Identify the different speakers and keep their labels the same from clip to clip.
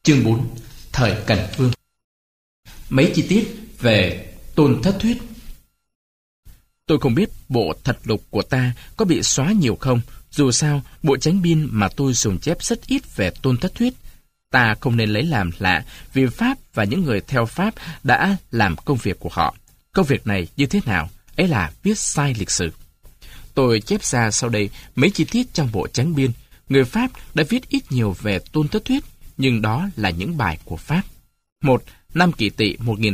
Speaker 1: Chương 4. Thời Cần Vương. Mấy chi tiết về Tôn Thất Thuyết. Tôi không biết bộ thật lục của ta có bị xóa nhiều không. Dù sao, bộ chánh biên mà tôi dùng chép rất ít về Tôn Thất Thuyết. Ta không nên lấy làm lạ vì Pháp và những người theo Pháp đã làm công việc của họ. Công việc này như thế nào? Ấy là viết sai lịch sử. Tôi chép ra sau đây mấy chi tiết trong bộ chánh biên. Người Pháp đã viết ít nhiều về Tôn Thất Thuyết, nhưng đó là những bài của Pháp. 1. Năm Kỷ Tỵ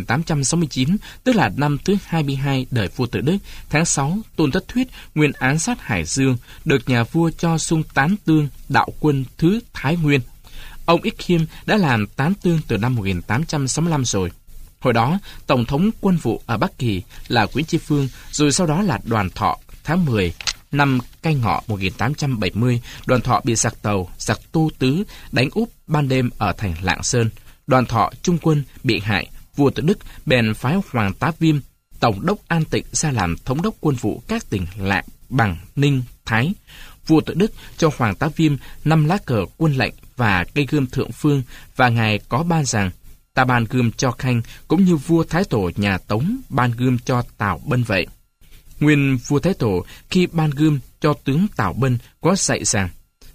Speaker 1: 1869, tức là năm thứ 22 đời vua Tự Đức, tháng 6, Tôn Thất Thuyết nguyên án sát Hải Dương, được nhà vua cho xung tán tương đạo quân thứ Thái Nguyên. Ông Ích Khiêm đã làm tán tương từ năm 1865 rồi. Hồi đó, Tổng thống quân vụ ở Bắc Kỳ là Nguyễn Tri Phương, rồi sau đó là Đoàn Thọ. Tháng 10 năm Canh Ngọ 1870, Đoàn Thọ bị giặc Tàu, giặc Tô Tứ đánh úp ban đêm ở thành Lạng Sơn. Đoàn Thọ trung quân bị hại, vua Tự Đức bèn phái Hoàng Tá Viêm, tổng đốc An Tịnh ra làm thống đốc quân vụ các tỉnh Lạng, Bằng, Ninh, Thái. Vua Tự Đức cho Hoàng Tá Viêm 5 lá cờ quân lệnh và cây gươm thượng phương, và ngài có ban rằng: ta ban gươm cho Khanh, cũng như vua Thái Tổ nhà Tống ban gươm cho Tào Bân vậy. Nguyên vua Thái Tổ khi ban gươm cho tướng Tào Bân có dạy rằng: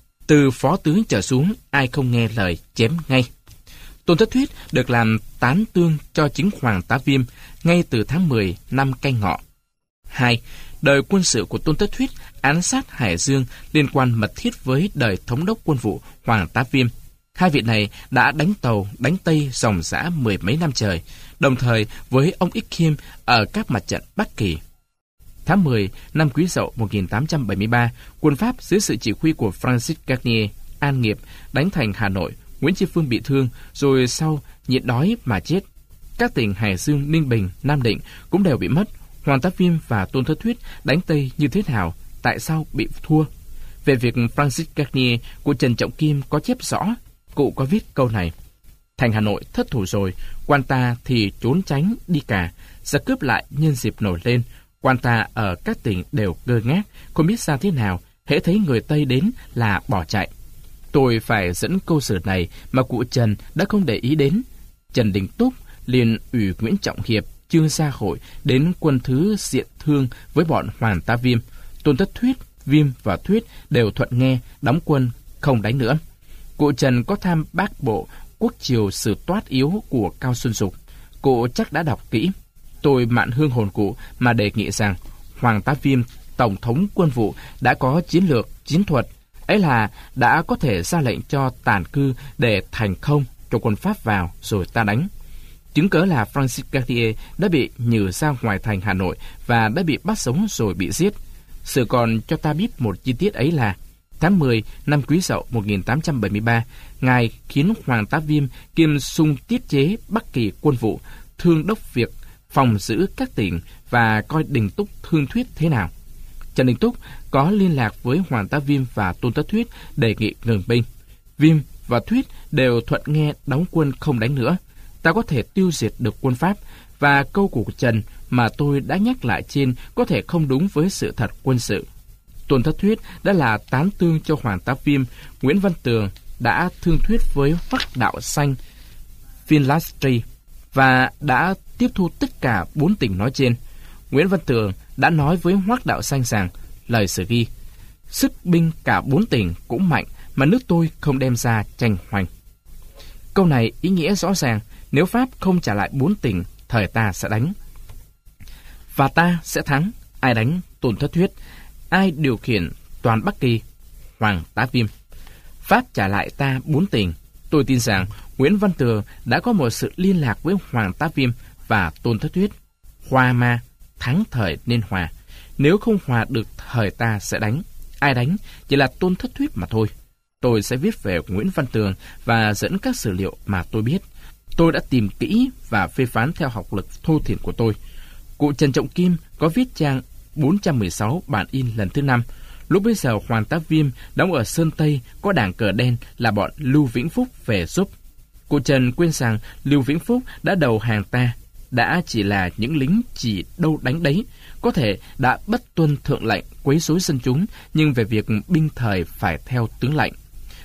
Speaker 1: từ phó tướng trở xuống, ai không nghe lời chém ngay. Tôn Thất Thuyết được làm tán tương cho chính Hoàng Tá Viêm ngay từ tháng 10 năm Canh Ngọ. 2. Đời quân sự của Tôn Thất Thuyết án sát Hải Dương liên quan mật thiết với đời thống đốc quân vụ Hoàng Tá Viêm. Hai vị này đã đánh Tàu, đánh Tây ròng rã 10 mấy năm trời, đồng thời với ông Ích Khiêm ở các mặt trận Bắc Kỳ. Tháng 10 năm Quý Dậu 1873, quân Pháp dưới sự chỉ huy của Francis Garnier, An Nghiệp đánh thành Hà Nội. Nguyễn Tri Phương bị thương, rồi sau nhịn đói mà chết. Các tỉnh Hải Dương, Ninh Bình, Nam Định cũng đều bị mất. Hoàng Tá Viêm và Tôn Thất Thuyết đánh Tây như thế nào? Tại sao bị thua? Về việc Francis Garnier của Trần Trọng Kim có chép rõ. Cụ có viết câu này: thành Hà Nội thất thủ rồi, quan ta thì trốn tránh đi cả, giặc cướp lại nhân dịp nổi lên. Quan ta ở các tỉnh đều ngơ ngác, không biết ra thế nào, hễ thấy người Tây đến là bỏ chạy. Tôi phải dẫn câu sử này mà cụ Trần đã không để ý đến. Trần Đình Túc liền ủy Nguyễn Trọng Hiệp, Trương Gia Hội đến quân thứ diện thương với bọn Hoàng Tá Viêm. Tôn Thất Thuyết, Viêm và Thuyết đều thuận nghe, đóng quân không đánh nữa. Cụ Trần có tham bác bộ Quốc Triều Sử Toát Yếu của Cao Xuân Dục. Cụ chắc đã đọc kỹ. Tôi mạn hương hồn cụ mà đề nghị rằng Hoàng Tá Viêm, tổng thống quân vụ, đã có chiến lược, chiến thuật, ấy là đã có thể ra lệnh cho tản cư để thành không cho quân Pháp vào rồi ta đánh. Chứng cớ là Francis Garnier đã bị nhử ra ngoài thành Hà Nội và đã bị bắt sống rồi bị giết. Sự còn cho ta biết một chi tiết ấy là tháng 10 năm Quý Dậu 1873, ngài khiến Hoàng Tá Viêm kiêm xung tiết chế Bắc Kỳ quân vụ, thương đốc việc phòng giữ các tỉnh và coi Đình Túc thương Thuyết thế nào. Trần Đình Túc có liên lạc với Hoàng Tá Viêm và Tôn Thất Thuyết đề nghị ngừng binh. Viêm và Thuyết đều thuận nghe đóng quân không đánh nữa. Ta có thể tiêu diệt được quân Pháp, và câu của Trần mà tôi đã nhắc lại trên có thể không đúng với sự thật quân sự. Tôn Thất Thuyết đã là tán tương cho Hoàng Tá Viêm. Nguyễn Văn Tường đã thương thuyết với Hoắc Đạo Xanh, Finlastri, và đã tiếp thu tất cả 4 tỉnh nói trên. Nguyễn Văn Tường đã nói với Hoắc Đạo Xanh rằng, lời sử ghi: sức binh cả 4 tỉnh cũng mạnh mà nước tôi không đem ra tranh hoành. Câu này ý nghĩa rõ ràng, nếu Pháp không trả lại 4 tỉnh, thời ta sẽ đánh. Và ta sẽ thắng. Ai đánh? Tôn Thất Thuyết. Ai điều khiển toàn Bắc Kỳ? Hoàng Tá Viêm. Pháp trả lại ta 4 tỉnh. Tôi tin rằng Nguyễn Văn Tường đã có một sự liên lạc với Hoàng Tá Viêm và Tôn Thất Thuyết. Hòa mà, thắng thời nên hòa. Nếu không hòa được, thời ta sẽ đánh. Ai đánh? Chỉ là Tôn Thất Thuyết mà thôi. Tôi sẽ viết về Nguyễn Văn Tường và dẫn các sử liệu mà tôi biết. Tôi đã tìm kỹ và phê phán theo học lực thô thiển của tôi. Cụ Trần Trọng Kim có viết trang 416 bản in lần thứ 5. Lúc bấy giờ Hoàng Tá Viêm đóng ở Sơn Tây có đảng cờ đen là bọn Lưu Vĩnh Phúc về giúp. Cụ Trần quên rằng Lưu Vĩnh Phúc đã đầu hàng ta, đã chỉ là những lính chỉ đâu đánh đấy, có thể đã bất tuân thượng lệnh quấy rối dân chúng, nhưng về việc binh thời phải theo tướng lệnh.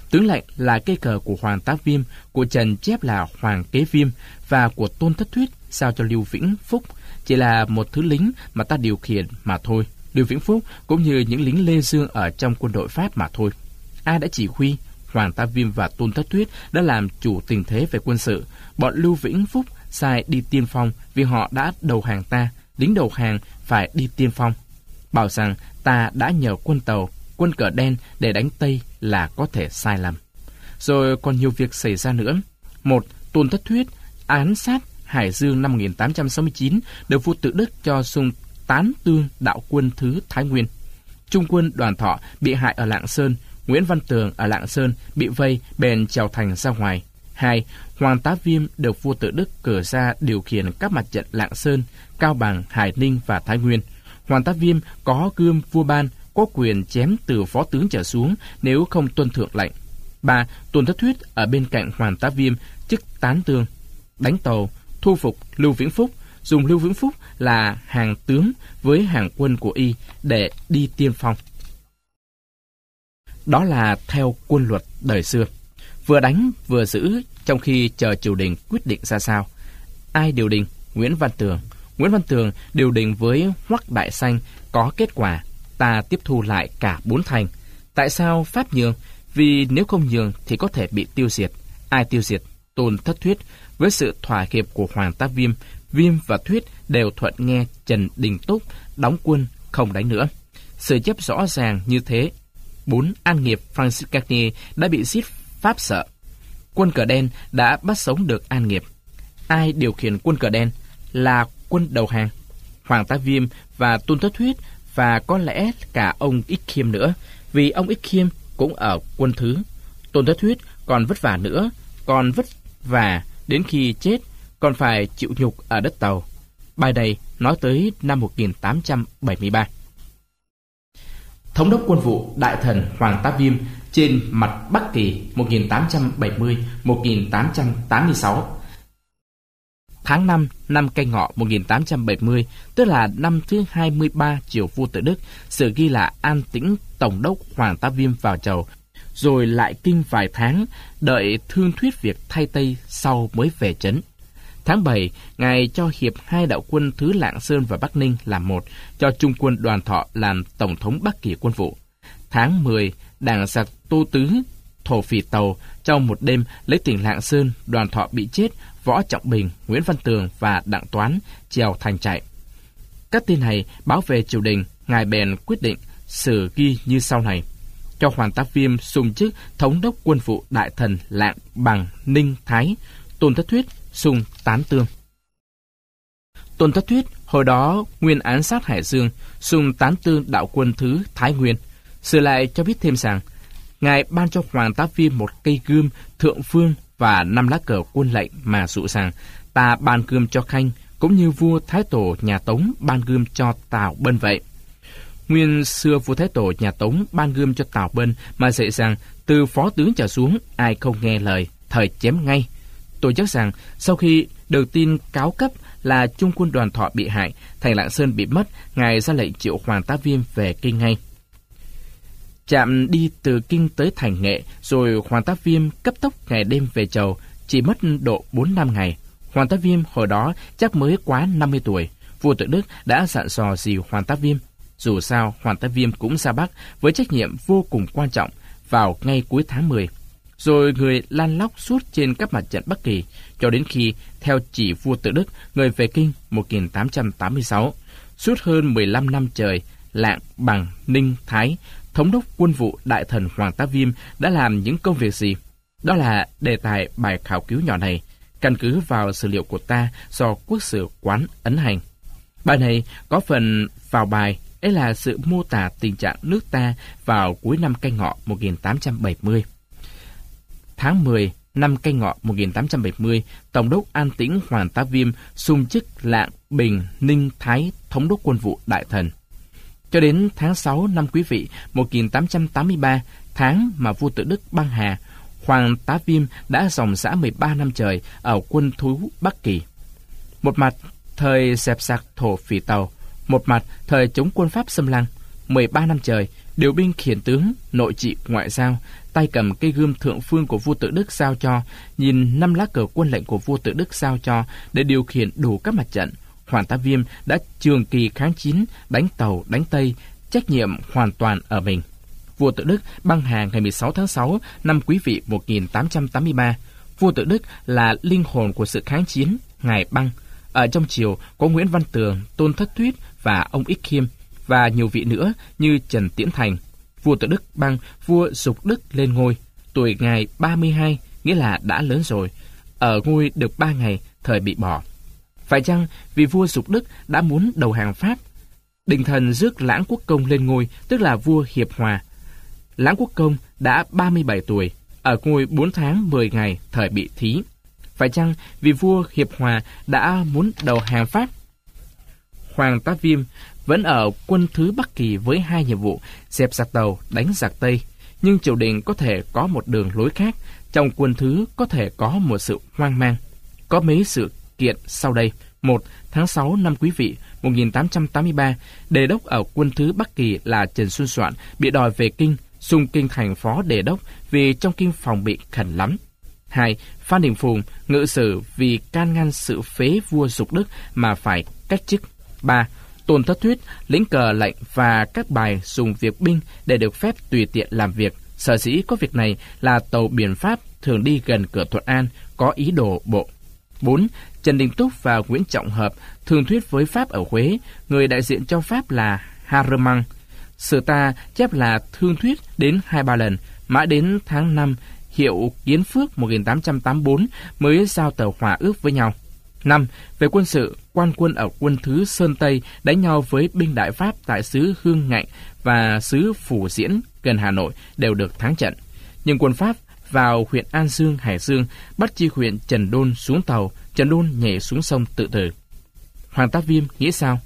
Speaker 1: Tướng lệnh là cây cờ của Hoàng Tá Viêm, của Trần chép là Hoàng Kế Viêm và của Tôn Thất Thuyết giao cho Lưu Vĩnh Phúc, chỉ là một thứ lính mà ta điều khiển mà thôi. Lưu Vĩnh Phúc cũng như những lính Lê Dương ở trong quân đội Pháp mà thôi. Ai đã chỉ huy? Hoàng Tá Viêm và Tôn Thất Thuyết đã làm chủ tình thế về quân sự. Bọn Lưu Vĩnh Phúc sai đi tiên phong vì họ đã đầu hàng ta. Lính đầu hàng phải đi tiên phong. Bảo rằng ta đã nhờ quân tàu, quân cờ đen để đánh Tây là có thể sai lầm. Rồi còn nhiều việc xảy ra nữa. Một, Tôn Thất Thuyết án sát Hải Dương năm 1869 được vua Tự Đức cho xung tán tương đạo quân thứ Thái Nguyên. Trung quân Đoàn Thọ bị hại ở Lạng Sơn. Nguyễn Văn Tường ở Lạng Sơn bị vây bèn trèo thành ra ngoài. 2. Hoàng Tá Viêm được vua Tự Đức cử ra điều khiển các mặt trận Lạng Sơn, Cao Bằng, Hải Ninh và Thái Nguyên. Hoàng Tá Viêm có gươm vua ban, có quyền chém từ phó tướng trở xuống nếu không tuân thượng lệnh. 3. Tôn Thất Thuyết ở bên cạnh Hoàng Tá Viêm chức tán tương, đánh tàu, thu phục Lưu Vĩnh Phúc, dùng Lưu Vĩnh Phúc là hàng tướng với hàng quân của y để đi tiên phong. Đó là theo quân luật đời xưa, vừa đánh vừa giữ trong khi chờ triều đình quyết định ra sao. Ai điều đình? Nguyễn Văn Tường. Nguyễn Văn Tường điều đình với Hoắc Đại Sanh, có kết quả, ta tiếp thu lại cả 4 thành. Tại sao Pháp nhường? Vì nếu không nhường thì có thể bị tiêu diệt. Ai tiêu diệt? Tôn Thất Thuyết. Với sự thỏa hiệp của Hoàng Tá Viêm, Viêm và Thuyết đều thuận nghe Trần Đình Túc đóng quân không đánh nữa. Sự chấp rõ ràng như thế. 4. An Nghiệp Francis Garnier đã bị giết Pháp sợ. Quân cờ đen đã bắt sống được An Nghiệp. Ai điều khiển quân cờ đen? Là quân đầu hàng. Hoàng Tá Viêm và Tôn Thất Thuyết, và có lẽ cả ông Ích Khiêm nữa, vì ông Ích Khiêm cũng ở quân thứ. Tôn Thất Thuyết còn vất vả nữa, còn vất vả đến khi chết, còn phải chịu nhục ở đất Tàu. Bài này nói tới năm 1873. Thống đốc quân vụ Đại Thần Hoàng Tá Viêm trên mặt Bắc Kỳ 1870-1886. Tháng 5 năm Canh Ngọ 1870, tức là năm thứ 23 triều vua Tự Đức, sử ghi là An Tĩnh Tổng đốc Hoàng Tá Viêm vào chầu, rồi lại kinh vài tháng, đợi thương thuyết việc thay Tây sau mới về trấn. Tháng 7, Ngài cho hiệp 2 đạo quân thứ Lạng Sơn và Bắc Ninh làm một, cho Trung quân Đoàn Thọ làm Tổng thống Bắc Kỳ quân vụ. Tháng 10, đảng giặc Tô Tứ, thổ phỉ Tàu, trong một đêm lấy tỉnh Lạng Sơn, Đoàn Thọ bị chết, Võ Trọng Bình, Nguyễn Văn Tường và Đặng Toán trèo thành chạy. Các tin này báo về triều đình, Ngài bèn quyết định sử ghi như sau này: cho Hoàng Tá Viêm xung chức thống đốc quân vụ Đại Thần Lạng, Bằng, Ninh, Thái. Tôn Thất Thuyết xung tán tương. Tôn Thất Thuyết hồi đó nguyên án sát Hải Dương, xung tán tương đạo quân thứ Thái Nguyên. Sử lại cho biết thêm rằng Ngài ban cho Hoàng Tá Viêm một cây gươm thượng phương và 5 lá cờ quân lệnh mà dụ rằng ta ban gươm cho Khanh, cũng như vua Thái Tổ nhà Tống ban gươm cho Tào Bân vậy. Nguyên xưa vua Thái Tổ nhà Tống ban gươm cho Tào Bân mà dạy rằng từ phó tướng trở xuống ai không nghe lời, thời chém ngay. Tôi chắc rằng sau khi được tin cáo cấp là Trung quân Đoàn Thọ bị hại, thành Lạng Sơn bị mất, Ngài ra lệnh triệu Hoàng Tá Viêm về Kinh ngay. Chạm đi từ Kinh tới thành Nghệ, rồi Hoàng Tá Viêm cấp tốc ngày đêm về chầu, chỉ mất độ 4-5 ngày. Hoàng Tá Viêm hồi đó chắc mới quá 50 tuổi. Vua Tự Đức đã dặn dò gì Hoàng Tá Viêm? Dù sao, Hoàng Tá Viêm cũng ra Bắc với trách nhiệm vô cùng quan trọng vào ngay cuối tháng 10. Rồi người lan lóc suốt trên các mặt trận Bắc Kỳ, cho đến khi, theo chỉ vua Tự Đức, người về Kinh 1886. Suốt hơn 15 năm trời, Lạng, Bằng, Ninh, Thái, thống đốc quân vụ Đại Thần Hoàng Tá Viêm đã làm những công việc gì? Đó là đề tài bài khảo cứu nhỏ này, căn cứ vào sử liệu của ta do Quốc sử Quán ấn hành. Bài này có phần vào bài, ấy là sự mô tả tình trạng nước ta vào cuối năm Canh Ngọ 1870. Tháng 10 năm Canh Ngọ 1870, Tổng đốc An Tĩnh Hoàng Tá Viêm xung chức Lạng, Bình, Ninh, Thái thống đốc quân vụ Đại Thần. Cho đến tháng 6 năm Quý Vị 1883, tháng mà vua Tự Đức băng hà, Hoàng Tá Viêm đã dòng dã 13 năm trời ở quân thú Bắc Kỳ. Một mặt thời dẹp giặc thổ phỉ Tàu, một mặt thời chống quân Pháp xâm lăng. 13 năm trời, điều binh khiển tướng, nội trị ngoại giao, tay cầm cây gươm thượng phương của vua Tự Đức giao cho, nhìn 5 lá cờ quân lệnh của vua Tự Đức giao cho để điều khiển đủ các mặt trận, Hoàng Tá Viêm đã trường kỳ kháng chiến, đánh Tàu, đánh Tây, trách nhiệm hoàn toàn ở mình. Vua Tự Đức băng hà ngày 16 tháng 6 năm Quý Vị 1883. Vua Tự Đức là linh hồn của sự kháng chiến, ngài băng. Ở trong triều có Nguyễn Văn Tường, Tôn Thất Thuyết và ông Ích Khiêm và nhiều vị nữa như Trần Tiễn Thành. Vua Tự Đức băng vua Dục Đức lên ngôi. Tuổi ngài 32, nghĩa là đã lớn rồi. Ở ngôi được 3 ngày, thời bị bỏ. Phải chăng vì vua Dục Đức đã muốn đầu hàng Pháp? Đình thần rước Lãng Quốc Công lên ngôi, tức là vua Hiệp Hòa. Lãng Quốc Công đã 37 tuổi, ở ngôi 4 tháng 10 ngày, thời bị thí. Phải chăng vì vua Hiệp Hòa đã muốn đầu hàng Pháp? Hoàng Tá Viêm vẫn ở quân thứ Bắc Kỳ với 2 nhiệm vụ: dẹp giặc Tàu, đánh giặc Tây. Nhưng triều đình có thể có một đường lối khác, trong quân thứ có thể có một sự hoang mang. Có mấy sự kiện sau đây. 1. Tháng 6 năm Quý Vị 1883, đề đốc ở quân thứ Bắc Kỳ là Trần Xuân Soạn bị đòi về kinh, xung kinh thành phó đề đốc vì trong kinh phòng bị khẩn lắm. 2. Phan Đình Phùng ngự sử vì can ngăn sự phế vua Dục Đức mà phải cách chức. 3. Tôn Thất Thuyết lĩnh cờ lệnh và các bài dùng việc binh để được phép tùy tiện làm việc. Sở dĩ có việc này là tàu biển Pháp thường đi gần cửa Thuận An, có ý đồ bộ. 4. Trần Đình Túc và Nguyễn Trọng Hợp thương thuyết với Pháp ở Huế, người đại diện cho Pháp là Haremang. Sử ta chép là thương thuyết đến 2-3 lần, mãi đến tháng 5, hiệu Kiến Phước 1884 mới giao tờ hòa ước với nhau. 5. Về quân sự, quan quân ở quân thứ Sơn Tây đánh nhau với binh đại Pháp tại xứ Hương Ngạnh và xứ Phủ Diễn gần Hà Nội đều được thắng trận. Nhưng quân Pháp vào huyện An Dương, Hải Dương, bắt chi huyện Trần Đôn xuống tàu, Trần Đôn nhảy xuống sông tự tử. Hoàng Tá Viêm nghĩ sao?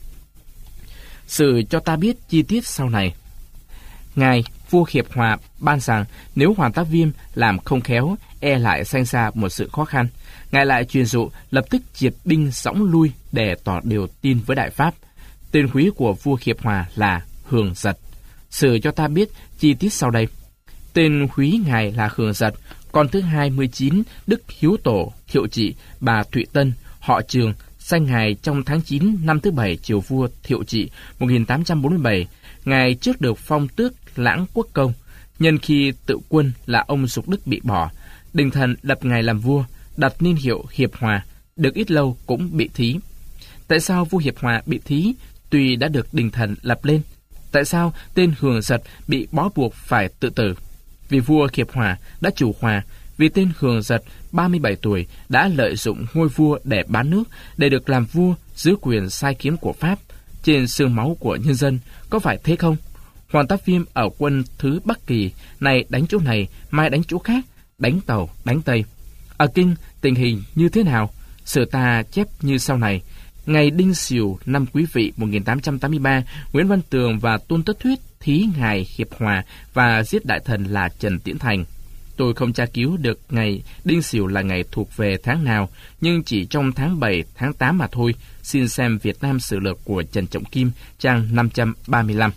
Speaker 1: Sử cho ta biết chi tiết sau này. Ngài vua Hiệp Hòa ban rằng nếu Hoàng Tá Viêm làm không khéo, e lại sanh ra một sự khó khăn. Ngài lại truyền dụ lập tức triệt binh sõng lui để tỏ điều tin với Đại Pháp. Tên quý của vua Hiệp Hòa là Hường Giật. Sử cho ta biết chi tiết sau đây. Tên quý ngài là Hường Giật, con thứ 29 Đức Hiếu Tổ Thiệu Trị, bà Thụy Tân, họ Trường, sanh ngài trong tháng 9 năm thứ 7 triều vua Thiệu Trị 1847. Ngài trước được phong tước Lãng Quốc Công. Nhân khi tự quân là ông Dục Đức bị bỏ, đình thần lập ngài làm vua, đặt niên hiệu Hiệp Hòa, được ít lâu cũng bị thí. Tại sao vua Hiệp Hòa bị thí tuy đã được đình thần lập lên? Tại sao tên Hường Giật bị bó buộc phải tự tử? Vì vua Hiệp Hòa đã chủ hòa, vì tên Hường Giật 37 tuổi đã lợi dụng ngôi vua để bán nước, để được làm vua dưới quyền sai khiến của Pháp, trên xương máu của nhân dân, có phải thế không? Hoàng Tá Viêm ở quân thứ Bắc Kỳ, này đánh chỗ này, mai đánh chỗ khác, đánh Tàu, đánh Tây. Ở Kinh, tình hình như thế nào? Sử ta chép như sau này. Ngày Đinh Sửu năm Quý Vị 1883, Nguyễn Văn Tường và Tôn Thất Thuyết thí ngài Hiệp Hòa và giết đại thần là Trần Tiễn Thành. Tôi không tra cứu được ngày Đinh Sửu là ngày thuộc về tháng nào, nhưng chỉ trong tháng 7, tháng 8 mà thôi. Xin xem Việt Nam Sử Lược của Trần Trọng Kim, trang 535.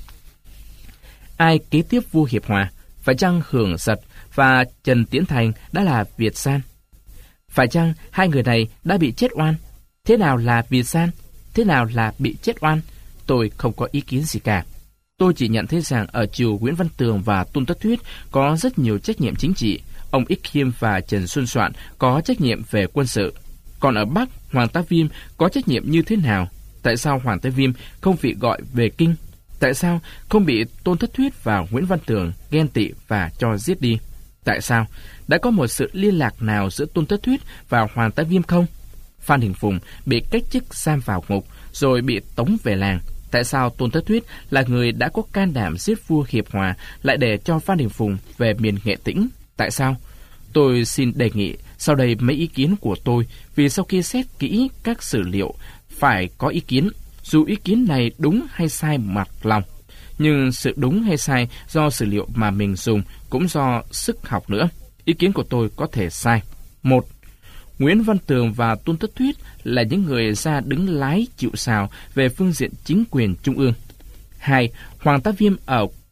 Speaker 1: Ai kế tiếp vua Hiệp Hòa? Phải chăng Hường Giật và Trần Tiễn Thành đã là Việt San? Phải chăng hai người này đã bị chết oan? Thế nào là Việt San? Thế nào là bị chết oan? Tôi không có ý kiến gì cả. Tôi chỉ nhận thấy rằng ở triều Nguyễn Văn Tường và Tôn Thất Thuyết có rất nhiều trách nhiệm chính trị. Ông Ích Khiêm và Trần Xuân Soạn có trách nhiệm về quân sự. Còn ở Bắc, Hoàng Tá Viêm có trách nhiệm như thế nào? Tại sao Hoàng Tá Viêm không bị gọi về kinh? Tại sao không bị Tôn Thất Thuyết và Nguyễn Văn Tường ghen tị và cho giết đi? Tại sao? Đã có một sự liên lạc nào giữa Tôn Thất Thuyết và Hoàng Tá Viêm không? Phan Đình Phùng bị cách chức giam vào ngục, rồi bị tống về làng. Tại sao Tôn Thất Thuyết là người đã có can đảm giết vua Hiệp Hòa lại để cho Phan Đình Phùng về miền Nghệ Tĩnh? Tại sao? Tôi xin đề nghị sau đây mấy ý kiến của tôi, vì sau khi xét kỹ các sử liệu phải có ý kiến, dù ý kiến này đúng hay sai mặt lòng. Nhưng sự đúng hay sai do sử liệu mà mình dùng cũng do sức học nữa. Ý kiến của tôi có thể sai. 1. Nguyễn Văn Tường và Tôn Thất Thuyết là những người ra đứng lái chịu sào về phương diện chính quyền trung ương. 2. Hoàng Tá Viêm ở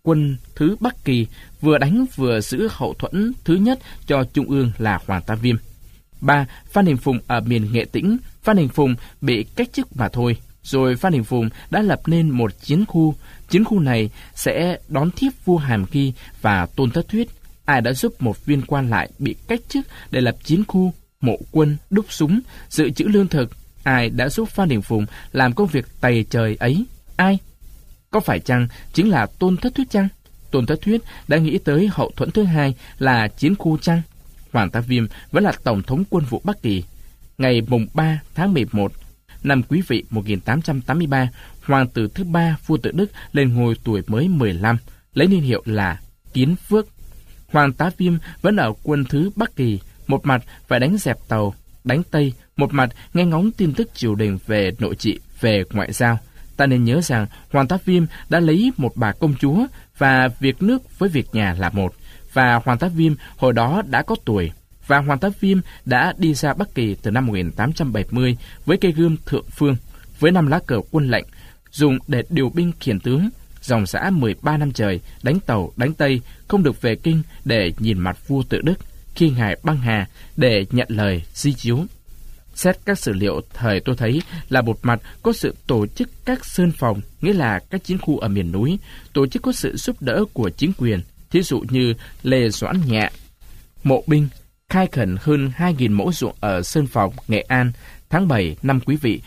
Speaker 1: quân thứ Bắc Kỳ, vừa đánh vừa giữ hậu thuẫn thứ nhất cho Trung ương là Hoàng Tá Viêm. 3. Phan Đình Phùng ở miền Nghệ Tĩnh. Phan Đình Phùng bị cách chức mà thôi. Rồi Phan Đình Phùng đã lập nên một chiến khu. Chiến khu này sẽ đón tiếp vua Hàm Nghi và Tôn Thất Thuyết. Ai đã giúp một viên quan lại bị cách chức để lập chiến khu, mộ quân, đúc súng, dự trữ lương thực? Ai đã giúp Phan Đình Phùng làm công việc tày trời ấy? Ai? Có phải chăng chính là Tôn Thất Thuyết chăng? Tôn Thất Thuyết đã nghĩ tới hậu thuẫn thứ hai là chiến khu chăng? Hoàng Tá Viêm vẫn là tổng thống quân vụ Bắc Kỳ. Ngày mùng 3 tháng 11 năm Quý Vị 1883, hoàng tử thứ 3 vua Tự Đức lên ngôi tuổi mới 15, lấy niên hiệu là Kiến Phước. Hoàng Tá Viêm vẫn ở quân thứ Bắc Kỳ, một mặt phải đánh dẹp Tàu, đánh Tây, một mặt nghe ngóng tin tức triều đình về nội trị, về ngoại giao. Ta nên nhớ rằng Hoàng Tá Viêm đã lấy một bà công chúa và việc nước với việc nhà là một. Và Hoàng Tá Viêm hồi đó đã có tuổi. Và Hoàng Tá Viêm đã đi ra Bắc Kỳ từ năm 1870 với cây gươm thượng phương, với 5 lá cờ quân lệnh, dùng để điều binh khiển tướng, dòng dã 13 năm trời, đánh Tàu, đánh Tây, không được về kinh để nhìn mặt vua Tự Đức khi ngài băng hà để nhận lời di chiếu. Xét các sử liệu thời tôi thấy là một mặt có sự tổ chức các sơn phòng, nghĩa là các chiến khu ở miền núi, tổ chức có sự giúp đỡ của chính quyền, thí dụ như Lê Doãn Nhạ, mộ binh, khai khẩn hơn 2.000 mẫu ruộng ở Sơn Phòng, Nghệ An, tháng 7 năm Quý Vị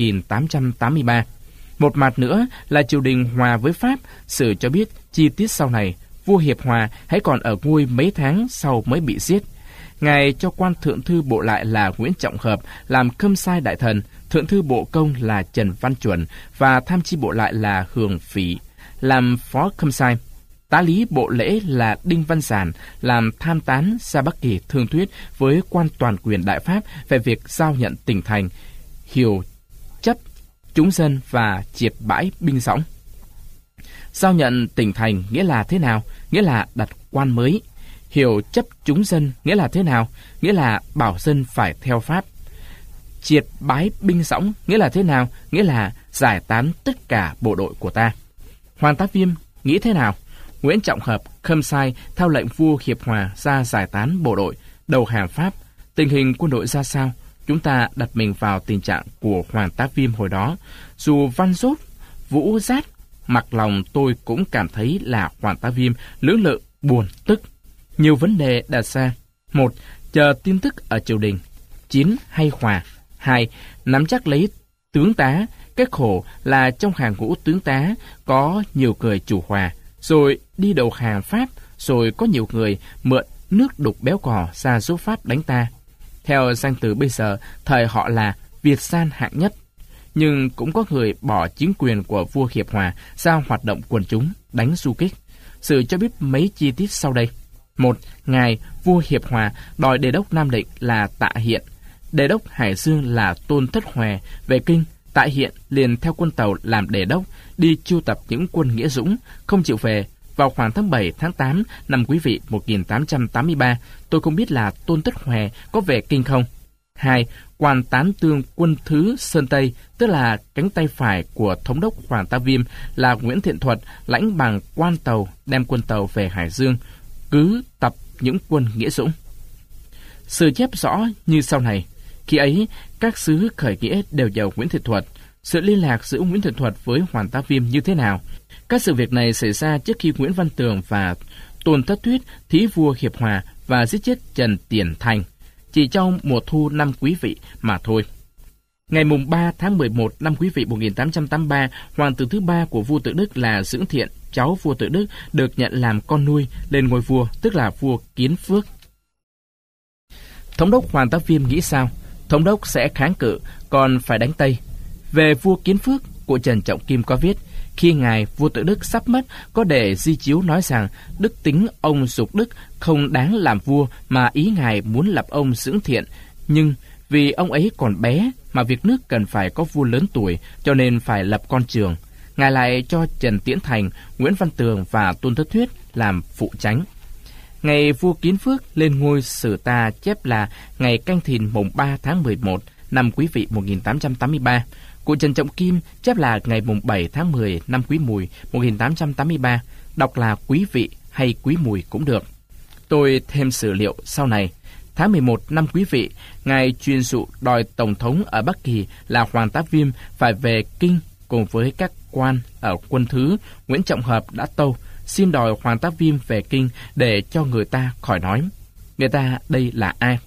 Speaker 1: 1883. Một mặt nữa là triều đình hòa với Pháp, sử cho biết chi tiết sau này, vua Hiệp Hòa hãy còn ở ngôi mấy tháng sau mới bị giết. Ngài cho quan thượng thư bộ lại là Nguyễn Trọng Hợp làm khâm sai đại thần, thượng thư bộ công là Trần Văn Chuẩn và tham chi bộ lại là Hường Phỉ làm phó khâm sai. Tá lý bộ lễ là Đinh Văn Giản làm tham tán ra Bắc Kỳ thương thuyết với quan toàn quyền Đại Pháp về việc giao nhận tỉnh thành, hiểu chấp chúng dân và triệt bãi binh sõng. Giao nhận tỉnh thành nghĩa là thế nào? Nghĩa là đặt quan mới. Hiểu chấp chúng dân nghĩa là thế nào? Nghĩa là bảo dân phải theo Pháp. Triệt bãi binh sõng nghĩa là thế nào? Nghĩa là giải tán tất cả bộ đội của ta. Hoàng Tá Viêm nghĩ thế nào? Nguyễn Trọng Hợp khâm sai theo lệnh vua Hiệp Hòa ra giải tán bộ đội, đầu hàng Pháp. Tình hình quân đội ra sao? Chúng ta đặt mình vào tình trạng của Hoàng Tá Viêm hồi đó. Dù văn dốt, vũ rát, mặc lòng tôi cũng cảm thấy là Hoàng Tá Viêm lưỡng lự, buồn tức. Nhiều vấn đề đặt ra. 1. Chờ tin tức ở triều đình. Chiến hay hòa? 2. Nắm chắc lấy tướng tá. Cái khổ là trong hàng ngũ tướng tá có nhiều người chủ hòa, rồi đi đầu hàng Pháp, rồi có nhiều người mượn nước đục béo cò ra giúp Pháp đánh ta. Theo danh từ bây giờ, thời họ là Việt San hạng nhất. Nhưng cũng có người bỏ chính quyền của vua Hiệp Hòa ra hoạt động quần chúng, đánh du kích. Sử cho biết mấy chi tiết sau đây. 1. Ngài vua Hiệp Hòa đòi đề đốc Nam Định là Tạ Hiện, đề đốc Hải Dương là Tôn Thất Hòe về kinh. Tạ Hiện liền theo quân Tàu làm đề đốc, đi chiêu tập những quân nghĩa dũng, không chịu về. Vào khoảng tháng 7, tháng 8 năm Quý Vị 1883, tôi không biết là Tôn Thất Hòe có về kinh không. 2. Quan tán tương quân thứ Sơn Tây, tức là cánh tay phải của thống đốc Hoàng Tá Viêm là Nguyễn Thiện Thuật, lãnh bằng quan Tàu đem quân Tàu về Hải Dương, cứ tập những quân nghĩa dũng. Sử chép rõ như sau này. Khi ấy, các sứ khởi nghĩa đều nhờ Nguyễn Thiện Thuật. Sự liên lạc giữa Nguyễn Thiện Thuật với Hoàng Tá Viêm như thế nào? Các sự việc này xảy ra trước khi Nguyễn Văn Tường và Tôn Thất Thuyết thí vua Hiệp Hòa và giết chết Trần Tiền Thành, chỉ trong mùa thu năm Quý Vị mà thôi. Ngày mùng 3 tháng 11 năm Quý Vị 1883, hoàng tử thứ 3 của vua Tự Đức là Dưỡng Thiện, cháu vua Tự Đức, được nhận làm con nuôi lên ngôi vua, tức là vua Kiến Phước. Thống đốc Hoàng Tá Viêm nghĩ sao? Thống đốc sẽ kháng cự, còn phải đánh Tây. Về vua Kiến Phước, của Trần Trọng Kim có viết, khi ngài vua Tự Đức sắp mất, có để di chiếu nói rằng đức tính ông Dục Đức không đáng làm vua, mà ý ngài muốn lập ông Dưỡng Thiện. Nhưng vì ông ấy còn bé, mà việc nước cần phải có vua lớn tuổi, cho nên phải lập con Trường. Ngài lại cho Trần Tiễn Thành, Nguyễn Văn Tường và Tôn Thất Thuyết làm phụ chánh. Ngày vua Kiến Phước lên ngôi, sử ta chép là ngày Canh Thìn mùng 3 tháng 11 năm Quý Vị 1883. Của Trần Trọng Kim chép là ngày mùng 7 tháng 10 năm Quý Mùi 1883. đọc là Quý Vị hay Quý Mùi cũng được. Tôi thêm sử liệu sau này. Tháng 11 năm Quý Vị, Ngài truyền dụ đòi Tổng thống ở Bắc Kỳ là Hoàng tá Viêm phải về Kinh cùng với các quan ở quân thứ. Nguyễn Trọng Hợp đã tâu xin đòi Hoàng tá Viêm về Kinh để cho người ta khỏi nói. Người ta đây là ai?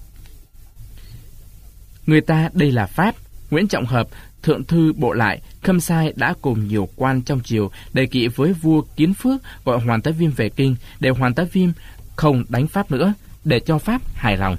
Speaker 1: Người ta đây là Pháp. Nguyễn Trọng Hợp, thượng thư bộ lại, khâm sai đã cùng nhiều quan trong triều đề nghị với vua Kiến Phước gọi Hoàng tá Viêm về Kinh để Hoàng tá Viêm không đánh Pháp nữa, để cho Pháp hài lòng.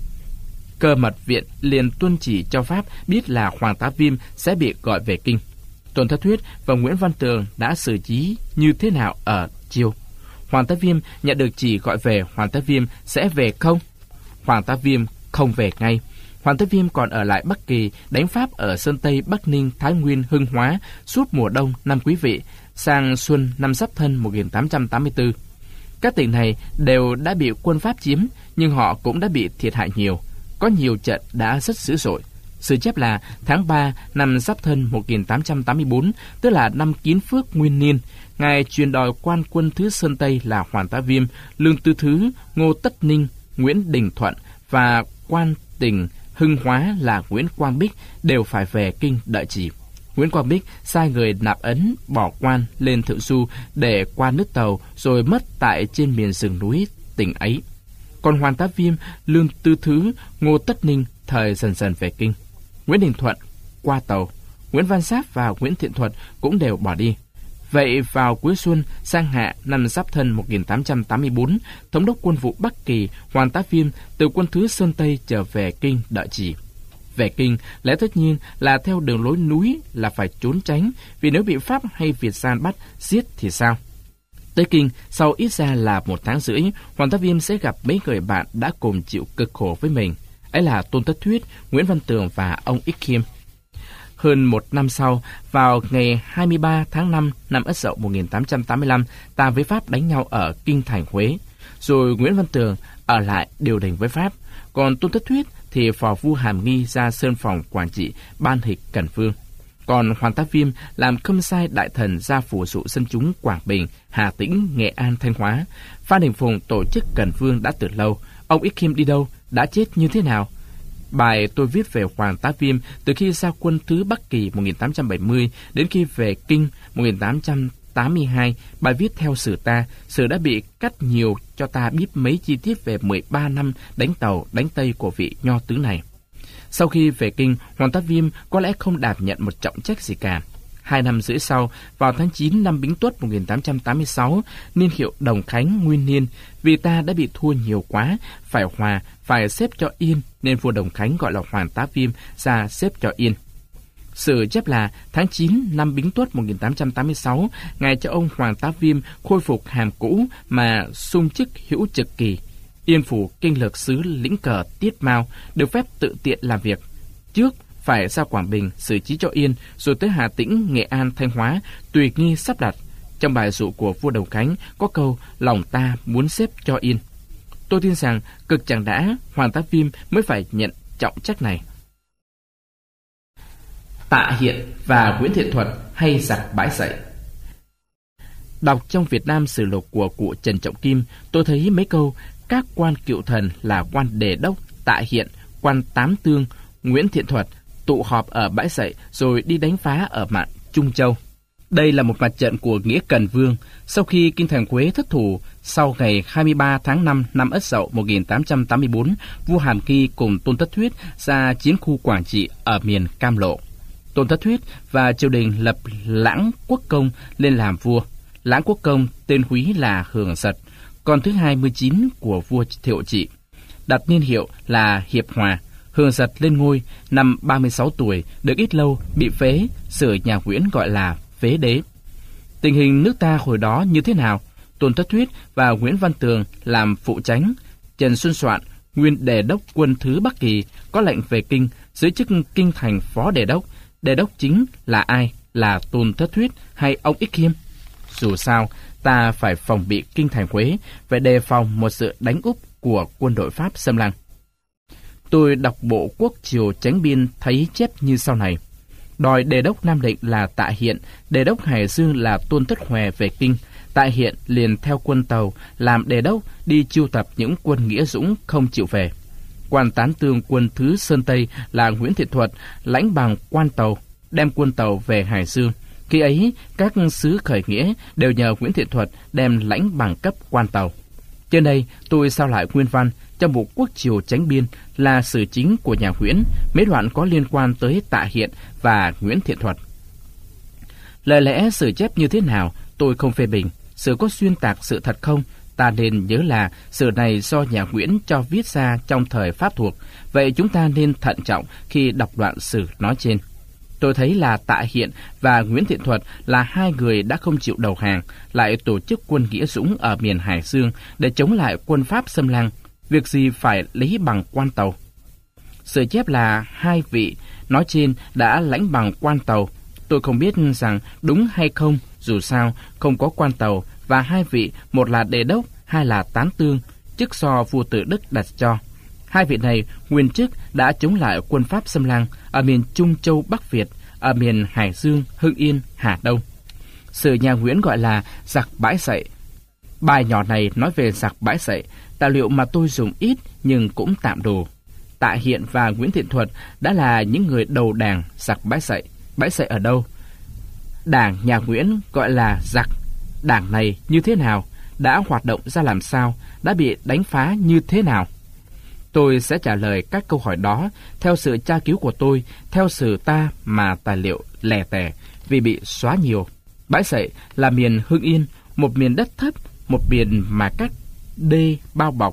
Speaker 1: Cơ mật viện liền tuân chỉ cho Pháp biết là Hoàng tá Viêm sẽ bị gọi về Kinh. Tôn Thất Thuyết và Nguyễn Văn Tường đã xử trí như thế nào ở triều? Hoàng tá Viêm nhận được chỉ gọi về, Hoàng tá Viêm sẽ về không? Hoàng tá Viêm không về ngay. Hoàng tá Viêm còn ở lại Bắc Kỳ đánh Pháp ở Sơn Tây, Bắc Ninh, Thái Nguyên, Hưng Hóa suốt mùa đông năm Quý Vị sang xuân năm Giáp Thân 1884. Các tỉnh này đều đã bị quân Pháp chiếm, nhưng họ cũng đã bị thiệt hại nhiều. Có nhiều trận đã rất dữ dội. Sử chép là tháng 3 năm Giáp Thân 1884, tức là năm Kiến Phước Nguyên Niên, Ngài truyền đòi quan quân thứ Sơn Tây là Hoàng tá Viêm, Lương Tư Thứ, Ngô Tất Ninh, Nguyễn Đình Thuận và quan tỉnh Hưng Hóa là Nguyễn Quang Bích đều phải về Kinh đợi chỉ. Nguyễn Quang Bích sai người nạp ấn bỏ quan lên Thượng Du để qua nước Tàu rồi mất tại trên miền rừng núi tỉnh ấy. Còn Hoàng tá Viêm, Lương Tư Thứ, Ngô Tất Ninh thời dần dần về Kinh. Nguyễn Đình Thuận qua Tàu, Nguyễn Văn Giáp và Nguyễn Thiện Thuật cũng đều bỏ đi. Vậy vào cuối xuân sang hạ năm Giáp Thân 1884, thống đốc quân vụ Bắc Kỳ Hoàng tá Viêm từ quân thứ Sơn Tây trở về Kinh đợi chỉ. Về Kinh, lẽ tất nhiên là theo đường lối núi là phải trốn tránh, vì nếu bị Pháp hay Việt Gian bắt, giết thì sao? Tới Kinh, sau ít ra là 1 tháng rưỡi, Hoàng tá Viêm sẽ gặp mấy người bạn đã cùng chịu cực khổ với mình. Ấy là Tôn Thất Thuyết, Nguyễn Văn Tường và ông Ích Khiêm. Hơn 1 năm sau, vào ngày 23 tháng 5 năm Ất Dậu 1885, ta với Pháp đánh nhau ở Kinh thành Huế. Rồi Nguyễn Văn Tường ở lại điều đình với Pháp. Còn Tôn Thất Thuyết thì phò vua Hàm Nghi ra Sơn Phòng Quảng Trị ban hịch Cần Vương. Còn Hoàng tá Viêm làm khâm sai đại thần ra phủ dụ dân chúng Quảng Bình, Hà Tĩnh, Nghệ An, Thanh Hóa. Phan Đình Phùng tổ chức Cần Vương đã từ lâu. Ông Ích Khiêm đi đâu? Đã chết như thế nào? Bài tôi viết về Hoàng tá Viêm từ khi ra quân thứ Bắc Kỳ 1870 đến khi về Kinh 1882, bài viết theo sử ta. Sử đã bị cắt nhiều cho ta biết mấy chi tiết về 13 năm đánh Tàu, đánh Tây của vị nho tướng này. Sau khi về Kinh, Hoàng tá Viêm có lẽ không đảm nhận một trọng trách gì cả. 2 năm rưỡi sau, vào tháng 9 năm Bính Tuất 1886, niên hiệu Đồng Khánh Nguyên Niên, vì ta đã bị thua nhiều quá, phải hòa, phải xếp cho yên, nên vua Đồng Khánh gọi là Hoàng tá Viêm ra xếp cho yên. Sử chép là tháng 9 năm Bính Tuất 1886, Ngài cho ông Hoàng tá Viêm khôi phục hàm cũ mà sung chức hữu trực kỳ. Yên phủ kinh lược sứ lĩnh cờ Tiết Mao được phép tự tiện làm việc. Trước phải ra Quảng Bình xử trí cho yên, rồi tới Hà Tĩnh, Nghệ An, Thanh Hóa tùy nghi sắp đặt. Trong bài dụ của vua Đồng Khánh có câu lòng ta muốn xếp cho yên. Tôi tin rằng cực chẳng đã Hoàng tá Viêm mới phải nhận trọng trách này. Tạ Hiện và Nguyễn Thiện Thuật hay giặc bãi dậy. Đọc trong Việt Nam Sử Lục của cụ Trần Trọng Kim, tôi thấy mấy câu các quan cựu thần là quan Đề Đốc, Tạ Hiện, quan Tám Tương, Nguyễn Thiện Thuật tụ họp ở bãi dậy rồi đi đánh phá ở mạn Trung Châu. Đây là một mặt trận của nghĩa Cần Vương. Sau khi Kinh thành Huế thất thủ, sau ngày 23 tháng 5 năm Ất Dậu 1884, vua Hàm Nghi cùng Tôn Thất Thuyết ra chiến khu Quảng Trị ở miền Cam Lộ. Tôn Thất Thuyết và triều đình lập Lãng Quốc Công lên làm vua. Lãng Quốc Công tên húy là Hưởng Giật, con thứ 29 của vua Thiệu Trị, đặt niên hiệu là Hiệp Hòa. Hưởng Giật lên ngôi năm 36 tuổi, được ít lâu bị phế, sử nhà Nguyễn gọi là phế đế. Tình hình nước ta hồi đó như thế nào? Tôn Thất Thuyết và Nguyễn Văn Tường làm phụ chánh. Trần Xuân Soạn, nguyên đề đốc quân thứ Bắc Kỳ, có lệnh về Kinh, giữ chức Kinh thành phó đề đốc. Đề đốc chính là ai? Là Tôn Thất Thuyết hay ông Ích Khiêm? Dù sao, ta phải phòng bị Kinh thành Huế, phải đề phòng một sự đánh úp của quân đội Pháp xâm lăng. Tôi đọc bộ Quốc Triều Chánh Biên thấy chép như sau này. đòi đề đốc Nam Định là Tạ Hiện, đề đốc Hải Dương là Tôn Thất Hòe về kinh. Tạ Hiện liền theo quân Tàu làm đề đốc đi chiêu tập những quân nghĩa dũng không chịu về. Quan tán tương quân thứ Sơn Tây là Nguyễn Thiện Thuật lãnh bằng quan Tàu, đem quân Tàu về Hải Dương. Khi ấy, các sứ khởi nghĩa đều nhờ Nguyễn Thiện Thuật đem lãnh bằng cấp quan Tàu. Trên đây, tôi sao lại nguyên văn trong bộ Quốc Triều Chánh Biên là sử chính của nhà Nguyễn, mấy đoạn có liên quan tới Tạ Hiện và Nguyễn Thiện Thuật. Lời lẽ sử chép như thế nào, tôi không phê bình. Sử có xuyên tạc sự thật không? Ta nên nhớ là sử này do nhà Nguyễn cho viết ra trong thời Pháp thuộc, vậy chúng ta nên thận trọng khi đọc đoạn sử nói trên. Tôi thấy là Tạ Hiện và Nguyễn Thiện Thuật là hai người đã không chịu đầu hàng, lại tổ chức quân nghĩa dũng ở miền Hải Dương để chống lại quân Pháp xâm lăng. Việc gì phải lấy bằng quan Tàu? Sử chép là hai vị nói trên đã lãnh bằng quan Tàu. Tôi không biết rằng đúng hay không, dù sao không có quan Tàu và hai vị, một là đề đốc, hai là tán tương, chức do vua Tự Đức đặt cho. Hai vị này nguyên chức đã chống lại quân Pháp xâm lăng ở miền Trung Châu Bắc Việt, ở miền Hải Dương, Hưng Yên, Hà Đông. Sử nhà Nguyễn gọi là giặc bãi sậy. Bài nhỏ này nói về giặc bãi sậy, tài liệu mà tôi dùng ít nhưng cũng tạm đủ. Tạ Hiện và Nguyễn Thiện Thuật đã là những người đầu đảng giặc bãi sậy. Bãi sậy ở đâu? Đảng nhà Nguyễn gọi là giặc. Đảng này như thế nào? Đã hoạt động ra làm sao? Đã bị đánh phá như thế nào? Tôi sẽ trả lời các câu hỏi đó theo sự tra cứu của tôi, theo sử ta mà tài liệu lẻ tẻ vì bị xóa nhiều. Bãi sậy là miền Hưng Yên, một miền đất thấp, một miền mà các đê bao bọc.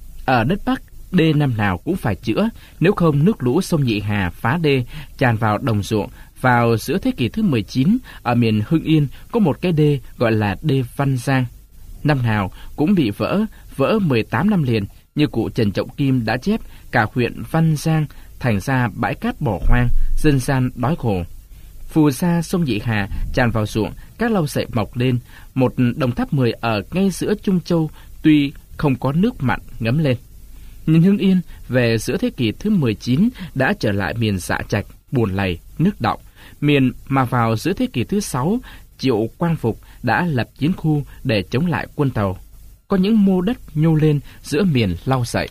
Speaker 1: Ở đất Bắc, đê năm nào cũng phải chữa, nếu không nước lũ sông Nhị Hà phá đê, tràn vào đồng ruộng. Vào giữa thế kỷ thứ 19, ở miền Hưng Yên có một cái đê gọi là đê Văn Giang. Năm nào cũng bị vỡ 18 năm liền. Như cụ Trần Trọng Kim đã chép, cả huyện Văn Giang thành ra bãi cát bỏ hoang, dân gian đói khổ. Phù sa sông Nhị Hà tràn vào ruộng, các lau sậy mọc lên. Một đồng tháp 10 ở ngay giữa Trung Châu tuy không có nước mặn ngấm lên. Nhưng Hưng Yên về giữa thế kỷ thứ 19 đã trở lại miền Dạ Trạch, Buồn Lầy, nước Động. Miền mà vào giữa thế kỷ thứ 6, Triệu Quang Phục đã lập chiến khu để chống lại quân Tàu. Có những mô đất nhô lên giữa miền lau sậy.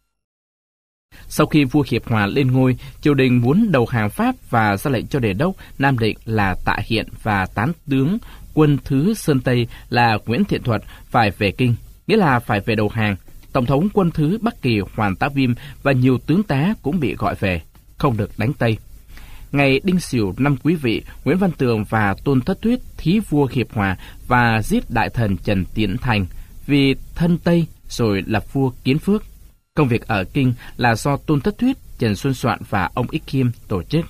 Speaker 1: Sau khi vua Hiệp Hòa lên ngôi, triều đình muốn đầu hàng Pháp và ra lệnh cho đề đốc Nam Định là Tạ Hiện và tán tướng quân thứ Sơn Tây là Nguyễn Thiện Thuật phải về kinh, nghĩa là phải về đầu hàng. Tổng thống quân thứ Bắc Kỳ Hoàn Tá Viêm và nhiều tướng tá cũng bị gọi về, không được đánh Tây. Ngày Đinh Sửu năm Quý Vị, Nguyễn Văn Tường và Tôn Thất Thuyết thí vua Hiệp Hòa và giết đại thần Trần Tiến Thành vì thân Tây rồi lập vua Kiến Phước. Công việc ở kinh là do Tôn Thất Thuyết, Trần Xuân Soạn và ông Ích Khiêm tổ chức.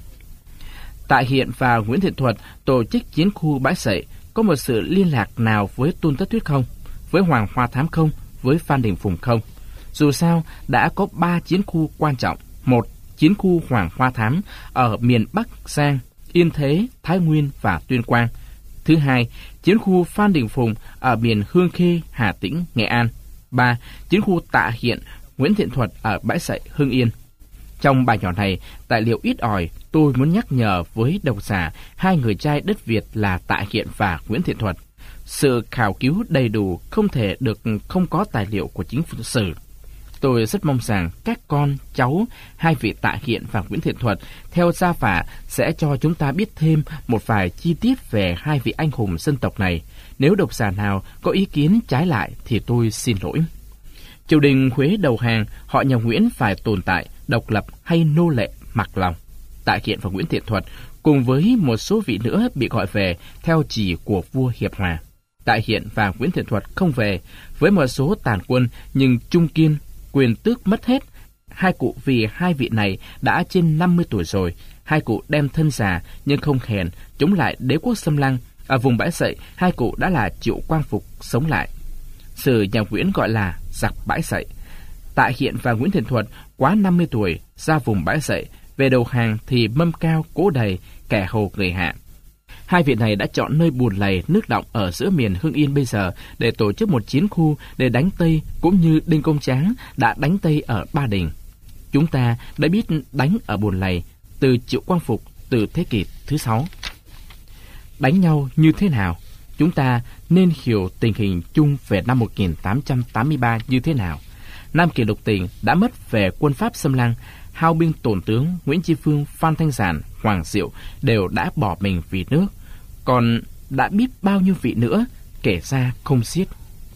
Speaker 1: Tạ Hiện và Nguyễn Thiện Thuật tổ chức chiến khu bãi sậy. Có một sự liên lạc nào với Tôn Thất Thuyết không? Với Hoàng Hoa Thám không? Với Phan Đình Phùng không? Dù sao, đã có 3 chiến khu quan trọng. 1. Chiến khu Hoàng Hoa Thám ở miền Bắc Giang, Yên Thế, Thái Nguyên và Tuyên Quang. Thứ 2, chiến khu Phan Đình Phùng ở miền Hương Khê, Hà Tĩnh, Nghệ An. 3. Chiến khu Tạ Hiện, Nguyễn Thiện Thuật ở bãi sậy Hưng Yên. Trong bài nhỏ này, tài liệu ít ỏi, tôi muốn nhắc nhở với độc giả hai người trai đất Việt là Tạ Hiện và Nguyễn Thiện Thuật. Sự khảo cứu đầy đủ không thể được không có tài liệu của chính sử. Tôi rất mong rằng các con, cháu, hai vị Tạ Hiện và Nguyễn Thiện Thuật theo gia phả sẽ cho chúng ta biết thêm một vài chi tiết về hai vị anh hùng dân tộc này. Nếu độc giả nào có ý kiến trái lại thì tôi xin lỗi. Triều đình Huế đầu hàng, họ nhà Nguyễn phải tồn tại, độc lập hay nô lệ mặc lòng. Tạ Hiện và Nguyễn Thiện Thuật cùng với một số vị nữa bị gọi về theo chỉ của vua Hiệp Hòa. Tạ Hiện và Nguyễn Thiện Thuật không về với một số tàn quân nhưng trung kiên, quyền tước mất hết. Hai cụ vì hai vị này đã trên 50 tuổi rồi. Hai cụ đem thân già nhưng không hèn chống lại đế quốc xâm lăng. Ở vùng bãi sậy, hai cụ đã là Triệu Quang Phục sống lại. Sử nhà Nguyễn gọi là giặc bãi sậy. Tạ Hiện và Nguyễn Thiện Thuật quá 50 tuổi ra vùng bãi sậy, về đầu hàng thì mâm cao cỗ đầy, kẻ hầu người hạ. Hai vị này đã chọn nơi Buồn Lầy, nước Động ở giữa miền Hưng Yên bây giờ để tổ chức một chiến khu để đánh Tây, cũng như Đinh Công Tráng đã đánh Tây ở Ba Đình. Chúng ta đã biết đánh ở Buồn Lầy từ Triệu Quang Phục, từ thế kỷ thứ 6. Đánh nhau như thế nào? Chúng ta nên hiểu tình hình chung về năm 1883 như thế nào. Nam Kỳ lục tỉnh đã mất về quân Pháp xâm lăng, hao binh tổn tướng Nguyễn Tri Phương, Phan Thanh Giản, Hoàng Diệu đều đã bỏ mình vì nước. Còn đã biết bao nhiêu vị nữa, kể ra không xiết.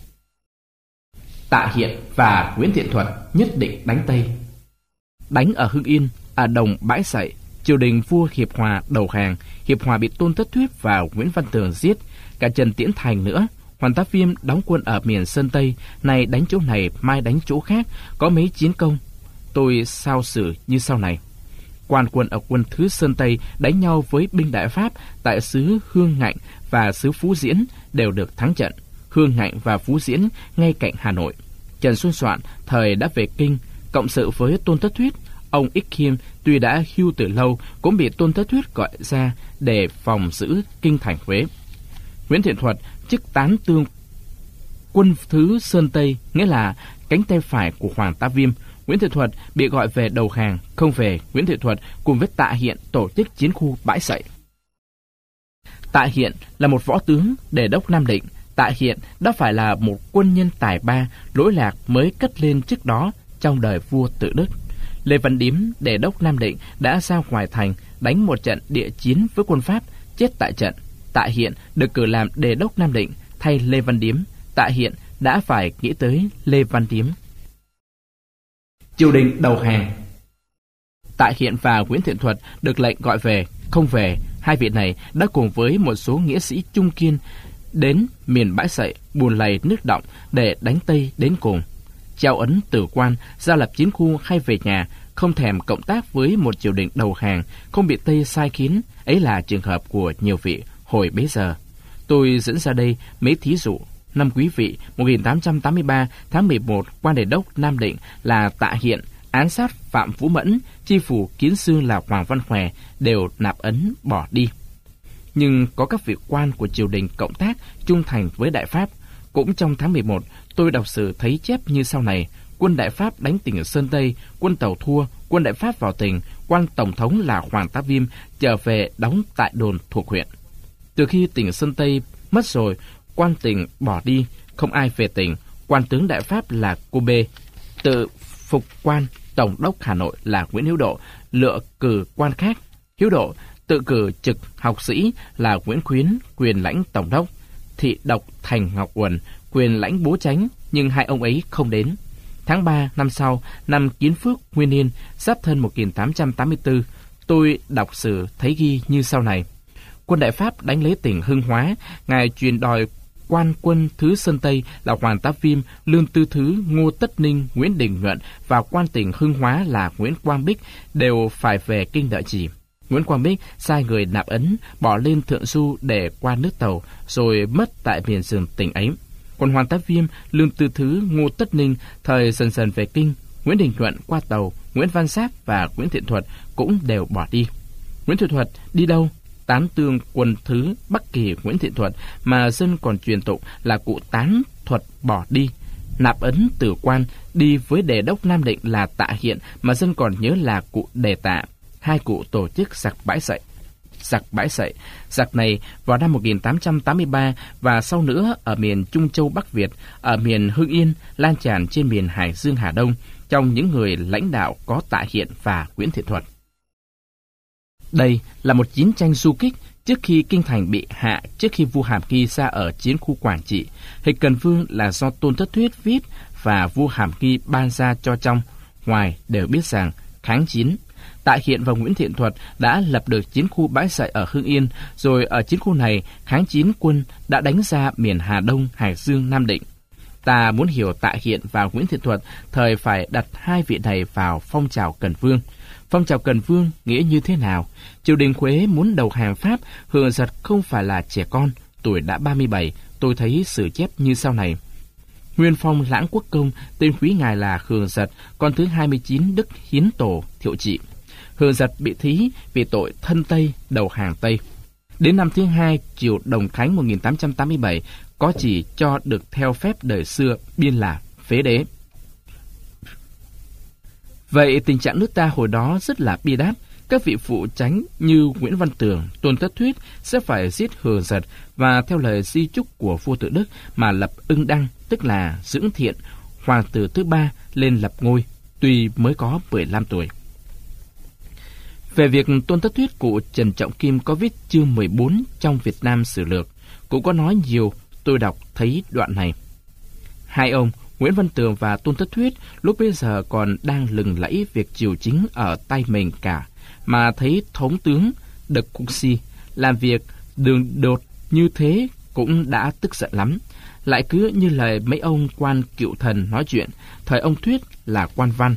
Speaker 1: Tạ Hiện và Nguyễn Thiện Thuật nhất định đánh Tây. Đánh ở Hưng Yên, ở Đồng Bãi Sậy, triều đình vua Hiệp Hòa đầu hàng. Hiệp Hòa bị Tôn Thất Thuyết và Nguyễn Văn Tường giết, cả Trần Tiễn Thành nữa. Hoàn Tá Viêm đóng quân ở miền Sơn Tây, nay đánh chỗ này, mai đánh chỗ khác, có mấy chiến công. Tôi sao xử như sau này. Quan quân ở quân thứ Sơn Tây đánh nhau với binh Đại Pháp tại xứ Hương Ngạnh và xứ Phú Diễn đều được thắng trận. Hương Ngạnh và Phú Diễn ngay cạnh Hà Nội. Trần Xuân Soạn thời đã về Kinh, cộng sự với Tôn Thất Thuyết. Ông Ích Khiêm tuy đã hưu từ lâu cũng bị Tôn Thất Thuyết gọi ra để phòng giữ kinh thành Huế. Nguyễn Thiện Thuật chức tán tương quân thứ Sơn Tây, nghĩa là cánh tay phải của Hoàng Tá Viêm. Nguyễn Thiện Thuật bị gọi về đầu hàng, không về. Nguyễn Thiện Thuật cùng với Tạ Hiện tổ chức chiến khu Bãi Sậy. Tạ Hiện là một võ tướng đề đốc Nam Định. Tạ Hiện đã phải là một quân nhân tài ba, lỗi lạc mới cất lên trước đó trong đời vua Tự Đức. Lê Văn Điếm, đề đốc Nam Định, đã ra ngoài thành đánh một trận địa chiến với quân Pháp, chết tại trận. Tạ Hiện được cử làm đề đốc Nam Định thay Lê Văn Điếm. Tạ Hiện đã phải nghĩ tới Lê Văn Điếm. Triều đình đầu hàng. Tạ Hiện và Nguyễn Thiện Thuật được lệnh gọi về, không về. Hai vị này đã cùng với một số nghĩa sĩ trung kiên đến miền Bãi Sậy, Bùn Lầy, Nước Động để đánh Tây đến cùng. Treo ấn Tử Quan, ra lập chiến khu hay về nhà, không thèm cộng tác với một triều đình đầu hàng, không bị Tây sai khiến. Ấy là trường hợp của nhiều vị hồi bấy giờ. Tôi dẫn ra đây mấy thí dụ. Năm Quý Vị 1883 tháng 11, quan đề đốc Nam Định là Tạ Hiện án sát Phạm Vũ Mẫn, chi phủ Kiến Xương là Hoàng Văn Khòe đều nạp ấn bỏ đi. Nhưng có các vị quan của triều đình cộng tác trung thành với Đại Pháp. Cũng trong tháng 11, tôi đọc sử thấy chép như sau này. Quân Đại Pháp đánh tỉnh Sơn Tây, quân Tàu thua, quân Đại Pháp vào tỉnh, quan tổng thống là Hoàng Tá Viêm trở về đóng tại đồn thuộc huyện. Từ khi tỉnh Sơn Tây mất rồi, quan tỉnh bỏ đi, không ai về tỉnh. Quan tướng Đại Pháp là Cô Bê, tự phục quan tổng đốc Hà Nội là Nguyễn Hữu Độ, lựa cử quan khác. Hữu Độ tự cử trực học sĩ là Nguyễn Khuyến, quyền lãnh tổng đốc. Thị độc Thành Ngọc Uẩn, quyền lãnh bố chánh, nhưng hai ông ấy không đến. Tháng 3 năm sau, năm Kiến Phước Nguyên Niên, Giáp Thân 1884, tôi đọc sử thấy ghi như sau này. Quân Đại Pháp đánh lấy tỉnh Hưng Hóa, ngài truyền đòi quan quân thứ Sơn Tây là Hoàng Tá Viêm, Lương Tư Thứ, Ngô Tất Ninh, Nguyễn Đình Nhuận và quan tỉnh Hưng Hóa là Nguyễn Quang Bích đều phải về kinh đợi chỉ. Nguyễn Quang Bích sai người nạp ấn, bỏ lên Thượng Du để qua nước Tàu, rồi mất tại miền rừng tỉnh ấy. Còn Hoàng Tá Viêm, Lương Tư Thứ, Ngô Tất Ninh thời dần dần về kinh. Nguyễn Đình Nhuận qua Tàu, Nguyễn Văn Giáp và Nguyễn Thiện Thuật cũng đều bỏ đi. Nguyễn Thiện Thuật đi đâu? Tán tương quân thứ Bắc Kỳ Nguyễn Thiện Thuật mà dân còn truyền tụng là cụ Tán Thuật bỏ đi. Nạp ấn Tử Quan đi với đề đốc Nam Định là Tạ Hiện mà dân còn nhớ là cụ Đề Tạ. Hai cụ tổ chức giặc Bãi Sậy. Giặc này vào năm 1883 và sau nữa ở miền Trung Châu Bắc Việt, ở miền Hưng Yên, lan tràn trên miền Hải Dương Hà Đông. Trong những người lãnh đạo có Tạ Hiện và Nguyễn Thiện Thuật. Đây là một chiến tranh du kích trước khi kinh thành bị hạ, trước khi vua Hàm Nghi ra ở chiến khu Quảng Trị. Hịch Cần Vương là do Tôn Thất Thuyết viết và vua Hàm Nghi ban ra cho trong, ngoài đều biết rằng kháng chiến. Tạ Hiện và Nguyễn Thiện Thuật đã lập được chiến khu Bãi Sậy ở Hưng Yên, rồi ở chiến khu này kháng chiến quân đã đánh ra miền Hà Đông, Hải Dương, Nam Định. Ta muốn hiểu Tạ Hiện và Nguyễn Thiện Thuật thời phải đặt hai vị này vào phong trào Cần Vương. Phong trào Cần Vương nghĩa như thế nào? Triều đình Huế muốn đầu hàng Pháp, Hưởng Giật không phải là trẻ con, tuổi đã 37, tôi thấy sử chép như sau này. Nguyên phong Lãng Quốc Công, tên quý ngài là Hưởng Giật, con thứ 29 Đức Hiến Tổ Thiệu Trị. Hưởng Giật bị thí vì tội thân Tây, đầu hàng Tây. Đến năm thứ 2, triều Đồng Khánh 1887, có chỉ cho được theo phép đời xưa biên là phế đế. Vậy tình trạng nước ta hồi đó rất là bi đát. các vị phụ chánh như Nguyễn Văn Tường, Tôn Thất Thuyết sẽ phải giết Hờ Giật và theo lời di chúc của vua Tự Đức mà lập Ưng Đăng, tức là Dưỡng Thiện, hoàng tử thứ 3 lên lập ngôi, tuy mới có 15 tuổi. Về việc Tôn Thất Thuyết, cụ Trần Trọng Kim có viết chương 14 trong Việt Nam Sử Lược, cụ có nói nhiều, tôi đọc thấy đoạn này. Hai ông, Nguyễn Văn Tường và Tôn Thất Thuyết, lúc bây giờ còn đang lừng lẫy việc triều chính ở tay mình cả, mà thấy thống tướng Đực Cung Si làm việc đường đột như thế cũng đã tức giận lắm. Lại cứ như lời mấy ông quan cựu thần nói chuyện, thời ông Thuyết là quan văn,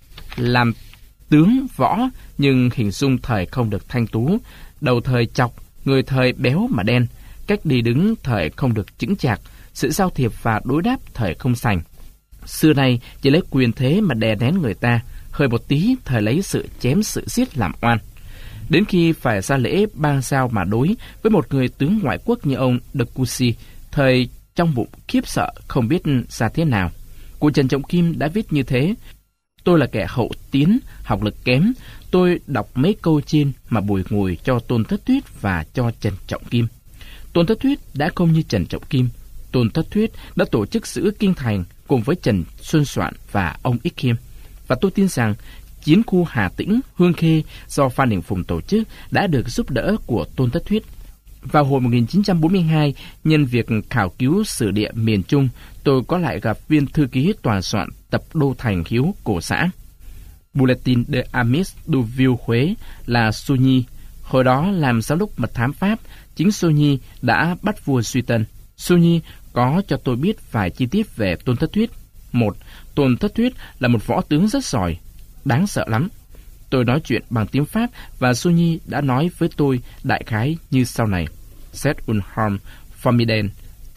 Speaker 1: làm tướng võ, nhưng hình dung thời không được thanh tú, đầu thời chọc, người thời béo mà đen, cách đi đứng thời không được chững chạc, sự giao thiệp và đối đáp thời không sành. Xưa nay chỉ lấy quyền thế mà đè nén người ta, hơi một tí thời lấy sự chém sự giết làm oan. Đến khi phải ra lễ bang giao mà đối với một người tướng ngoại quốc như ông Đực Cung Si, thời trong bụng khiếp sợ không biết ra thế nào. Cụ Trần Trọng Kim đã viết như thế. Tôi là kẻ hậu tiến, học lực kém. Tôi đọc mấy câu trên mà bùi ngùi cho Tôn Thất Thuyết và cho Trần Trọng Kim. Tôn Thất Thuyết đã không như Trần Trọng Kim. Tôn Thất Thuyết đã tổ chức giữ kinh thành cùng với Trần Xuân Soạn và ông Ích Khiêm. Và tôi tin rằng chiến khu Hà Tĩnh, Hương Khê do Phan Đình Phùng tổ chức đã được giúp đỡ của Tôn Thất Thuyết. Vào hồi 1942, nhân việc khảo cứu sử địa miền Trung, tôi có lại gặp viên thư ký tòa soạn tập Đô Thành Hiếu Cổ Xã. Bulletin de Amis du Vieux Huế là Soigny. Hồi đó làm giám đốc mật thám Pháp, chính Soigny đã bắt vua Duy Tân. Soigny có cho tôi biết vài chi tiết về Tôn Thất Thuyết. 1. Tôn Thất Thuyết là một võ tướng rất giỏi, đáng sợ lắm. Tôi nói chuyện bằng tiếng Pháp và Soigny đã nói với tôi đại khái như sau này. C'est un homme formidable,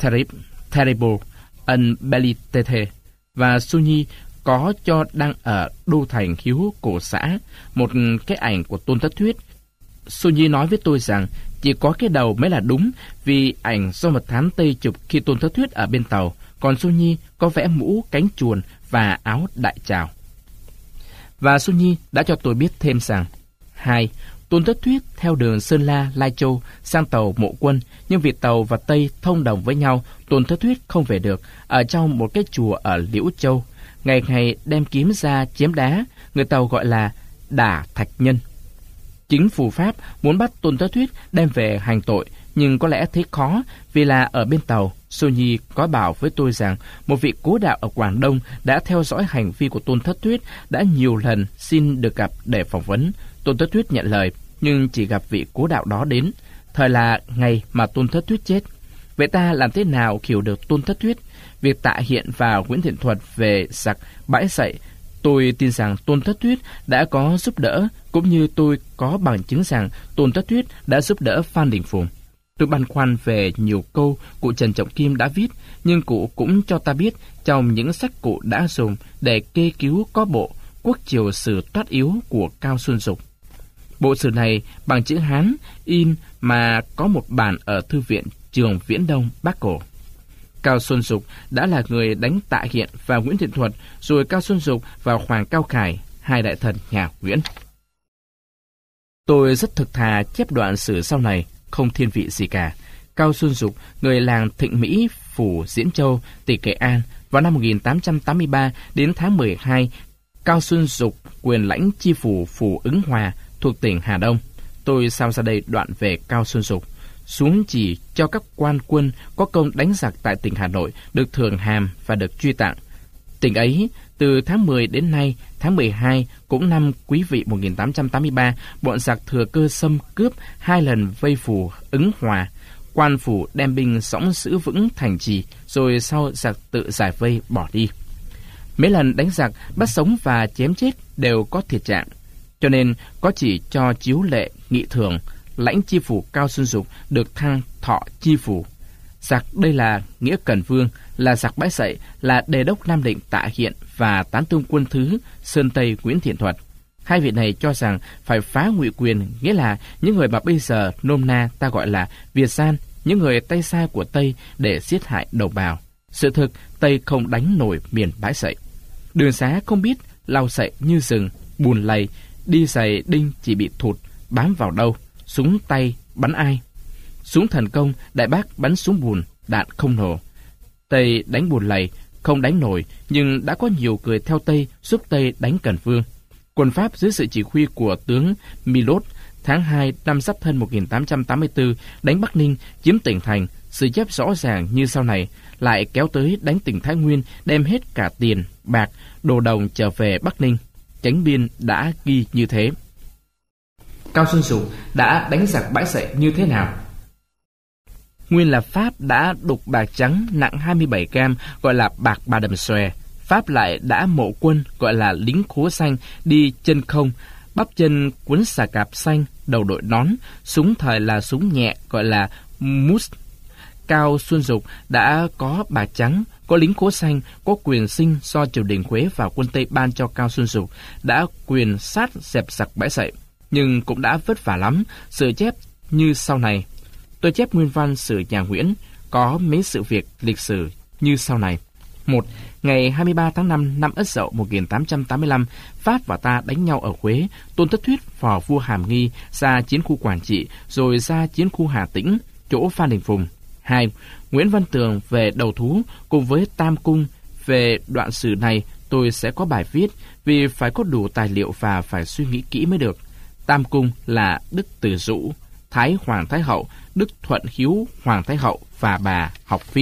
Speaker 1: terrible, un belliqueux. Và Soigny có cho đăng ở Đô Thành Hiếu Cổ Xã một cái ảnh của Tôn Thất Thuyết. Soigny nói với tôi rằng chỉ có cái đầu mới là đúng, vì ảnh do mật thám Tây chụp khi Tôn Thất Thuyết ở bên tàu, còn Soigny có vẽ mũ cánh chuồn và áo đại trào. Và Soigny đã cho tôi biết thêm rằng 2. Tôn Thất Thuyết theo đường Sơn La, Lai Châu sang tàu Mộ Quân, nhưng vì tàu và Tây thông đồng với nhau, Tôn Thất Thuyết không về được, ở trong một cái chùa ở Liễu Châu. Ngày ngày đem kiếm ra chém đá, người tàu gọi là đả thạch nhân. Chính phủ Pháp muốn bắt Tôn Thất Thuyết đem về hành tội, nhưng có lẽ thấy khó, vì là ở bên tàu. Soigny có bảo với tôi rằng một vị cố đạo ở Quảng Đông đã theo dõi hành vi của Tôn Thất Thuyết, đã nhiều lần xin được gặp để phỏng vấn. Tôn Thất Thuyết nhận lời, nhưng chỉ gặp vị cố đạo đó đến. Thời là ngày mà Tôn Thất Thuyết chết. Vậy ta làm thế nào hiểu được Tôn Thất Thuyết? Việc Tạ Hiện và Nguyễn Thiện Thuật về giặc bãi sậy, tôi tin rằng Tôn Thất Thuyết đã có giúp đỡ, cũng như tôi có bằng chứng rằng Tôn Thất Thuyết đã giúp đỡ Phan Đình Phùng. Tôi băn khoăn về nhiều câu cụ Trần Trọng Kim đã viết, nhưng cụ cũng cho ta biết trong những sách cụ đã dùng để kê cứu có bộ Quốc Triều Sử Toát Yếu của Cao Xuân Dục. Bộ sử này bằng chữ Hán in mà có một bản ở Thư viện Trường Viễn Đông, Bắc Cổ. Cao Xuân Dục đã là người đánh Tạ Hiện và Nguyễn Thiện Thuật, rồi Cao Xuân Dục và Hoàng Cao Khải, hai đại thần nhà Nguyễn. Tôi rất thực thà chép đoạn sử sau này, không thiên vị gì cả. Cao Xuân Dục, người làng Thịnh Mỹ, phủ Diễn Châu, tỉnh Nghệ An, vào năm 1883 đến tháng 12, Cao Xuân Dục quyền lãnh chi phủ phủ Ứng Hòa thuộc tỉnh Hà Đông. Tôi sao ra đây đoạn về Cao Xuân Dục, xuống chỉ cho các quan quân có công đánh giặc tại tỉnh Hà Nội được thưởng hàm và được truy tặng. Tỉnh ấy, từ tháng 10 đến nay, tháng 12, cũng năm Quý Vị 1883, bọn giặc thừa cơ xâm cướp 2 lần vây phủ Ứng Hòa. Quan phủ đem binh sõng giữ vững thành trì, rồi sau giặc tự giải vây bỏ đi. Mấy lần đánh giặc, bắt sống và chém chết đều có thiệt trạng. Cho nên có chỉ cho chiếu lệ nghị thưởng, lãnh chi phủ Cao Xuân Dục được thăng thọ chi phủ. Giặc đây là Nghĩa Cần Vương, là giặc bãi sậy, là đề đốc Nam Định Tạ Hiện và tán tướng quân thứ Sơn Tây Nguyễn Thiện Thuật. Hai vị này cho rằng phải phá ngụy quyền, nghĩa là những người mà bây giờ nôm na ta gọi là Việt gian, những người tay sai của Tây để giết hại đồng bào. Sự thực, Tây không đánh nổi miền bãi sậy. Đường xá không biết lau sậy như rừng, bùn lầy, đi giày đinh chỉ bị thụt, bám vào đâu, súng tay bắn ai. Súng thần công, Đại Bác bắn súng bùn, đạn không nổ. Tây đánh bùn lầy, không đánh nổi, nhưng đã có nhiều người theo Tây giúp Tây đánh Cần Vương. Quân Pháp dưới sự chỉ huy của tướng Milot tháng 2 năm Giáp Thân 1884 đánh Bắc Ninh, chiếm tỉnh thành, sự chép rõ ràng như sau này, lại kéo tới đánh tỉnh Thái Nguyên, đem hết cả tiền, bạc, đồ đồng trở về Bắc Ninh. Chánh biên đã ghi như thế. Cao Xuân Dục đã đánh giặc Bãi Sậy như thế nào? Nguyên là Pháp đã đục bạc trắng nặng 27 gram gọi là bạc Bà Đầm Xòe. Pháp lại đã mộ quân gọi là lính khố xanh đi chân không, bắp chân quấn xà cạp xanh, đầu đội nón, súng thời là súng nhẹ gọi là Mus. Cao Xuân Dục đã có bạc trắng, có lính khố xanh, có quyền sinh do triều đình Huế và quân Tây ban cho Cao Xuân Dục, đã quyền sát dẹp giặc Bãi Sậy, nhưng cũng đã vất vả lắm. Sự chép như sau này. Tôi chép nguyên văn sử nhà Nguyễn, có mấy sự việc lịch sử như sau này. 1. Ngày 23 tháng 5 năm Ất Dậu 1885, Pháp và ta đánh nhau ở Huế. Tôn Thất Thuyết phò vua Hàm Nghi ra chiến khu Quảng Trị, rồi ra chiến khu Hà Tĩnh, chỗ Phan Đình Phùng. 2. Nguyễn Văn Tường về đầu thú cùng với Tam Cung. Về đoạn sử này tôi sẽ có bài viết, vì phải có đủ tài liệu và phải suy nghĩ kỹ mới được. Tam Cung là Đức Từ Dũ, Thái Hoàng Thái Hậu, Đức Thuận Hiếu Hoàng Thái Hậu và bà Học Phi.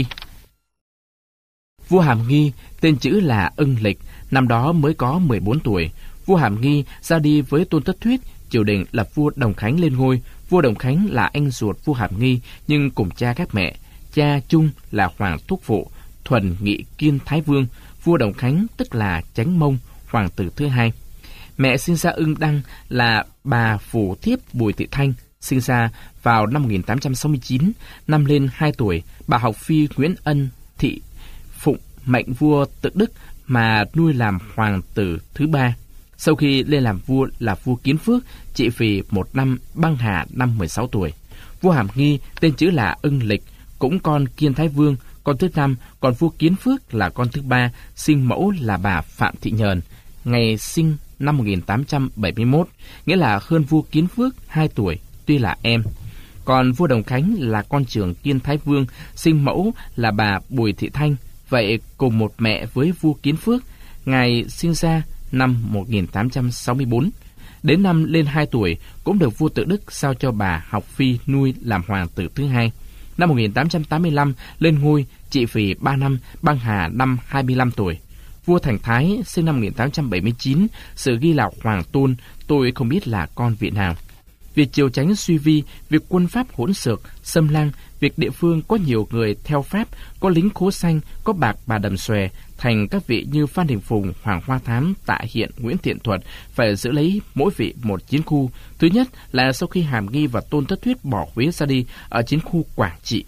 Speaker 1: Vua Hàm Nghi tên chữ là Ưng Lịch, năm đó mới có 14 tuổi. Vua Hàm Nghi ra đi với Tôn Thất Thuyết, triều đình lập vua Đồng Khánh lên ngôi. Vua Đồng Khánh là anh ruột vua Hàm Nghi nhưng cùng cha các mẹ. Cha chung là Hoàng Thúc Phụ, thuần nghị Kiên Thái Vương. Vua Đồng Khánh tức là Chánh Mông, hoàng tử thứ hai. Mẹ sinh ra Ưng Đăng là bà Phủ Thiếp Bùi Thị Thanh, sinh ra vào năm 1869, năm lên 2 tuổi. Bà Học Phi Nguyễn Ân Thị phụng mệnh vua Tự Đức mà nuôi làm hoàng tử thứ ba. Sau khi lên làm vua là vua Kiến Phước, trị vì 1 năm, băng hà năm 16 tuổi. Vua Hàm Nghi tên chữ là Ưng Lịch, cũng con Kiên Thái Vương, con thứ 5, còn vua Kiến Phước là con thứ 3, sinh mẫu là bà Phạm Thị Nhờn, ngày sinh năm 1871, nghĩa là hơn vua Kiến Phước 2 tuổi, tuy là em. Còn vua Đồng Khánh là con trưởng Kiên Thái Vương, sinh mẫu là bà Bùi Thị Thanh, vậy cùng một mẹ với vua Kiến Phước. Ngài sinh ra năm 1864. Đến năm lên 2 tuổi, cũng được vua Tự Đức giao cho bà Học Phi nuôi làm hoàng tử thứ hai. Năm 1885 lên ngôi, trị vì 3 năm, băng hà năm 25 tuổi. Vua Thành Thái sinh năm 1879, sự ghi là Hoàng Tôn, tôi không biết là con vị nào. Việc triều chánh suy vi, việc quân Pháp hỗn xược, xâm lăng, việc địa phương có nhiều người theo Pháp, có lính khố xanh, có bạc Bà Đầm Xòe, thành các vị như Phan Đình Phùng, Hoàng Hoa Thám, Tạ Hiện, Nguyễn Thiện Thuật phải giữ lấy mỗi vị một chiến khu. Thứ nhất là sau khi Hàm Nghi và Tôn Thất Thuyết bỏ Huế ra đi ở chiến khu Quảng Trị.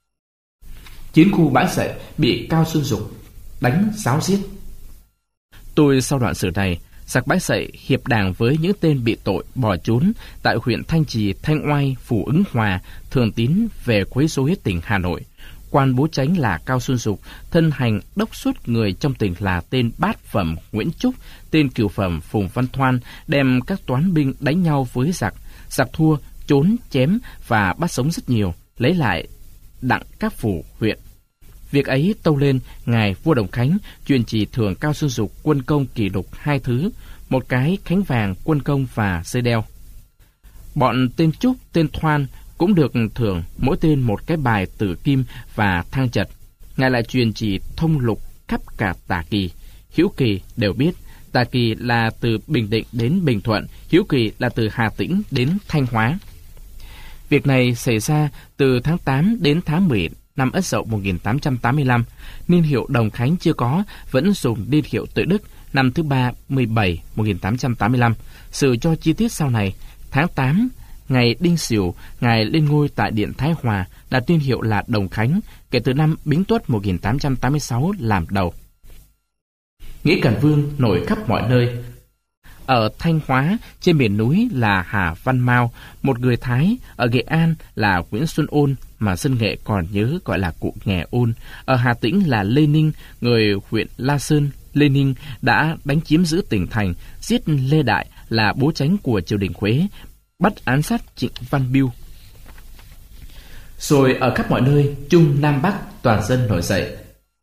Speaker 1: Chiến khu Bãi Sậy bị Cao Xuân Dục đánh ráo giết. Tôi sau đoạn sử này, giặc Bãi Sậy hiệp đảng với những tên bị tội bỏ trốn tại huyện Thanh Trì, Thanh Oai, Phú Ứng Hòa, Thường Tín về quấy rối tỉnh Hà Nội. Quan bố chánh là Cao Xuân Dục thân hành đốc xuất người trong tỉnh là tên bát phẩm Nguyễn Trúc, tên cửu phẩm Phùng Văn Thoan, đem các toán binh đánh nhau với giặc. Giặc thua, trốn, chém và bắt sống rất nhiều, lấy lại đặng các phủ huyện. Việc ấy tâu lên, ngài vua Đồng Khánh truyền chỉ thưởng Cao Xuân Dục quân công kỷ lục 2 thứ, một cái khánh vàng quân công và dây đeo. Bọn tên Trúc, tên Thoan cũng được thưởng mỗi tên một cái bài tử kim và thang chật. Ngài lại truyền chỉ thông lục khắp cả Tả Kỳ, Hữu Kỳ đều biết. Tả Kỳ là từ Bình Định đến Bình Thuận, Hữu Kỳ là từ Hà Tĩnh đến Thanh Hóa. Việc này xảy ra từ tháng 8 đến tháng 10 năm Ất Dậu 1885. Niên hiệu Đồng Khánh chưa có, vẫn dùng niên hiệu Tự Đức, năm thứ 37 1885. Sự cho chi tiết sau này, tháng 8 ngày Đinh Sửu, ngài lên ngôi tại điện Thái Hòa, đặt niên hiệu là Đồng Khánh, kể từ năm Bính Tuất 1886 làm đầu. Nghĩa Càn Vương nổi khắp mọi nơi. Ở Thanh Hóa, trên miền núi là Hà Văn Mao, một người Thái. Ở Nghệ An là Nguyễn Xuân Ôn, mà dân Nghệ còn nhớ gọi là cụ Nghè Ôn. Ở Hà Tĩnh là Lê Ninh, người huyện La Sơn. Lê Ninh đã đánh chiếm giữ tỉnh thành, giết Lê Đại là bố chánh của triều đình Huế, bắt ám sát Trịnh Văn Biêu. Rồi ở khắp mọi nơi, Trung Nam Bắc toàn dân nổi dậy.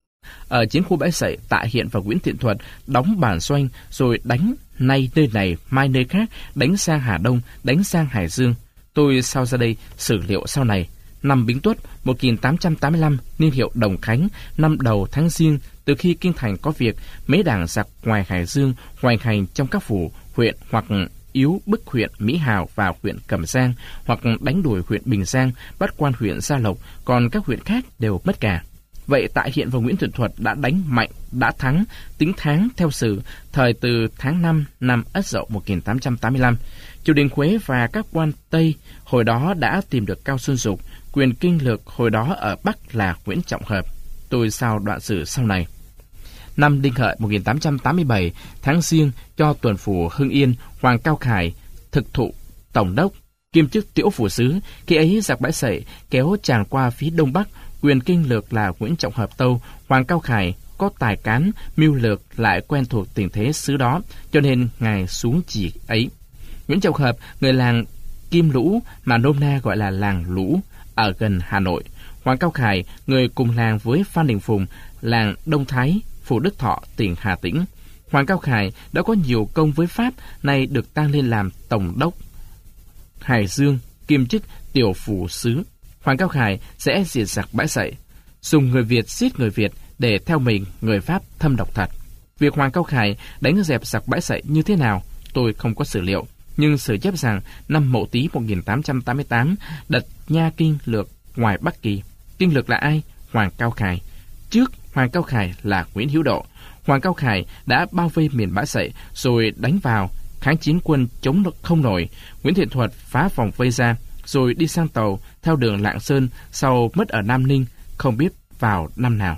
Speaker 1: Ở chiến khu Bãi Sậy, Tạ Hiện và Nguyễn Thiện Thuật đóng bản doanh, rồi đánh nay nơi này, mai nơi khác, đánh sang Hà Đông, đánh sang Hải Dương. Tôi sau ra đây sử liệu sau này. Năm Bính Tuất 1885, niên hiệu Đồng Khánh, năm đầu tháng Giêng, từ khi kinh thành có việc, mấy đảng giặc ngoài Hải Dương hoành hành trong các phủ, huyện hoặc yếu bức huyện Mỹ Hào và huyện Cẩm Giang, hoặc đánh đuổi huyện Bình Giang, bắt quan huyện Gia Lộc, còn các huyện khác đều mất cả. Vậy Tạ Hiện và Nguyễn Thiện Thuật đã đánh mạnh, đã thắng, tính tháng theo sử, thời từ tháng 5 năm Ất Dậu 1885. Triều đình Huế và các quan Tây hồi đó đã tìm được Cao Xuân Dục, quyền kinh lược hồi đó ở Bắc là Nguyễn Trọng Hợp. Tôi sao đoạn sử sau này. Năm Đinh Hợi 1887, tháng Giêng, cho tuần phủ Hưng Yên, Hoàng Cao Khải thực thụ tổng đốc, kiêm chức Tiễu phủ sứ. Khi ấy giặc Bãi Sậy kéo tràn qua phía đông bắc, quyền kinh lược là Nguyễn Trọng Hợp tâu. Hoàng Cao Khải có tài cán, mưu lược, lại quen thuộc tình thế xứ đó, cho nên ngài xuống chỉ ấy. Nguyễn Trọng Hợp, người làng Kim Lũ mà nôm na gọi là làng Lũ, ở gần Hà Nội. Hoàng Cao Khải, người cùng làng với Phan Đình Phùng, làng Đông Thái, phủ Đức Thọ, tỉnh Hà Tĩnh. Hoàng Cao Khải đã có nhiều công với Pháp, nay được tăng lên làm tổng đốc Hải Dương, kiêm chức tiểu phủ sứ. Hoàng Cao Khải sẽ diệt giặc Bãi Sậy, dùng người Việt giết người Việt để theo mình người Pháp thâm độc thật. Việc Hoàng Cao Khải đánh dẹp giặc Bãi Sậy như thế nào, tôi không có sử liệu, nhưng sử chép rằng năm Mậu Tý 1888 đặt nha kinh lược ngoài Bắc Kỳ. Kinh lược là ai? Hoàng Cao Khải. Trước Hoàng Cao Khải là Nguyễn Hữu Độ. Hoàng Cao Khải đã bao vây miền Bãi Sậy rồi đánh vào, kháng chiến quân chống không nổi. Nguyễn Thiện Thuật phá vòng vây ra, rồi đi sang tàu theo đường Lạng Sơn, sau mất ở Nam Ninh, không biết vào năm nào.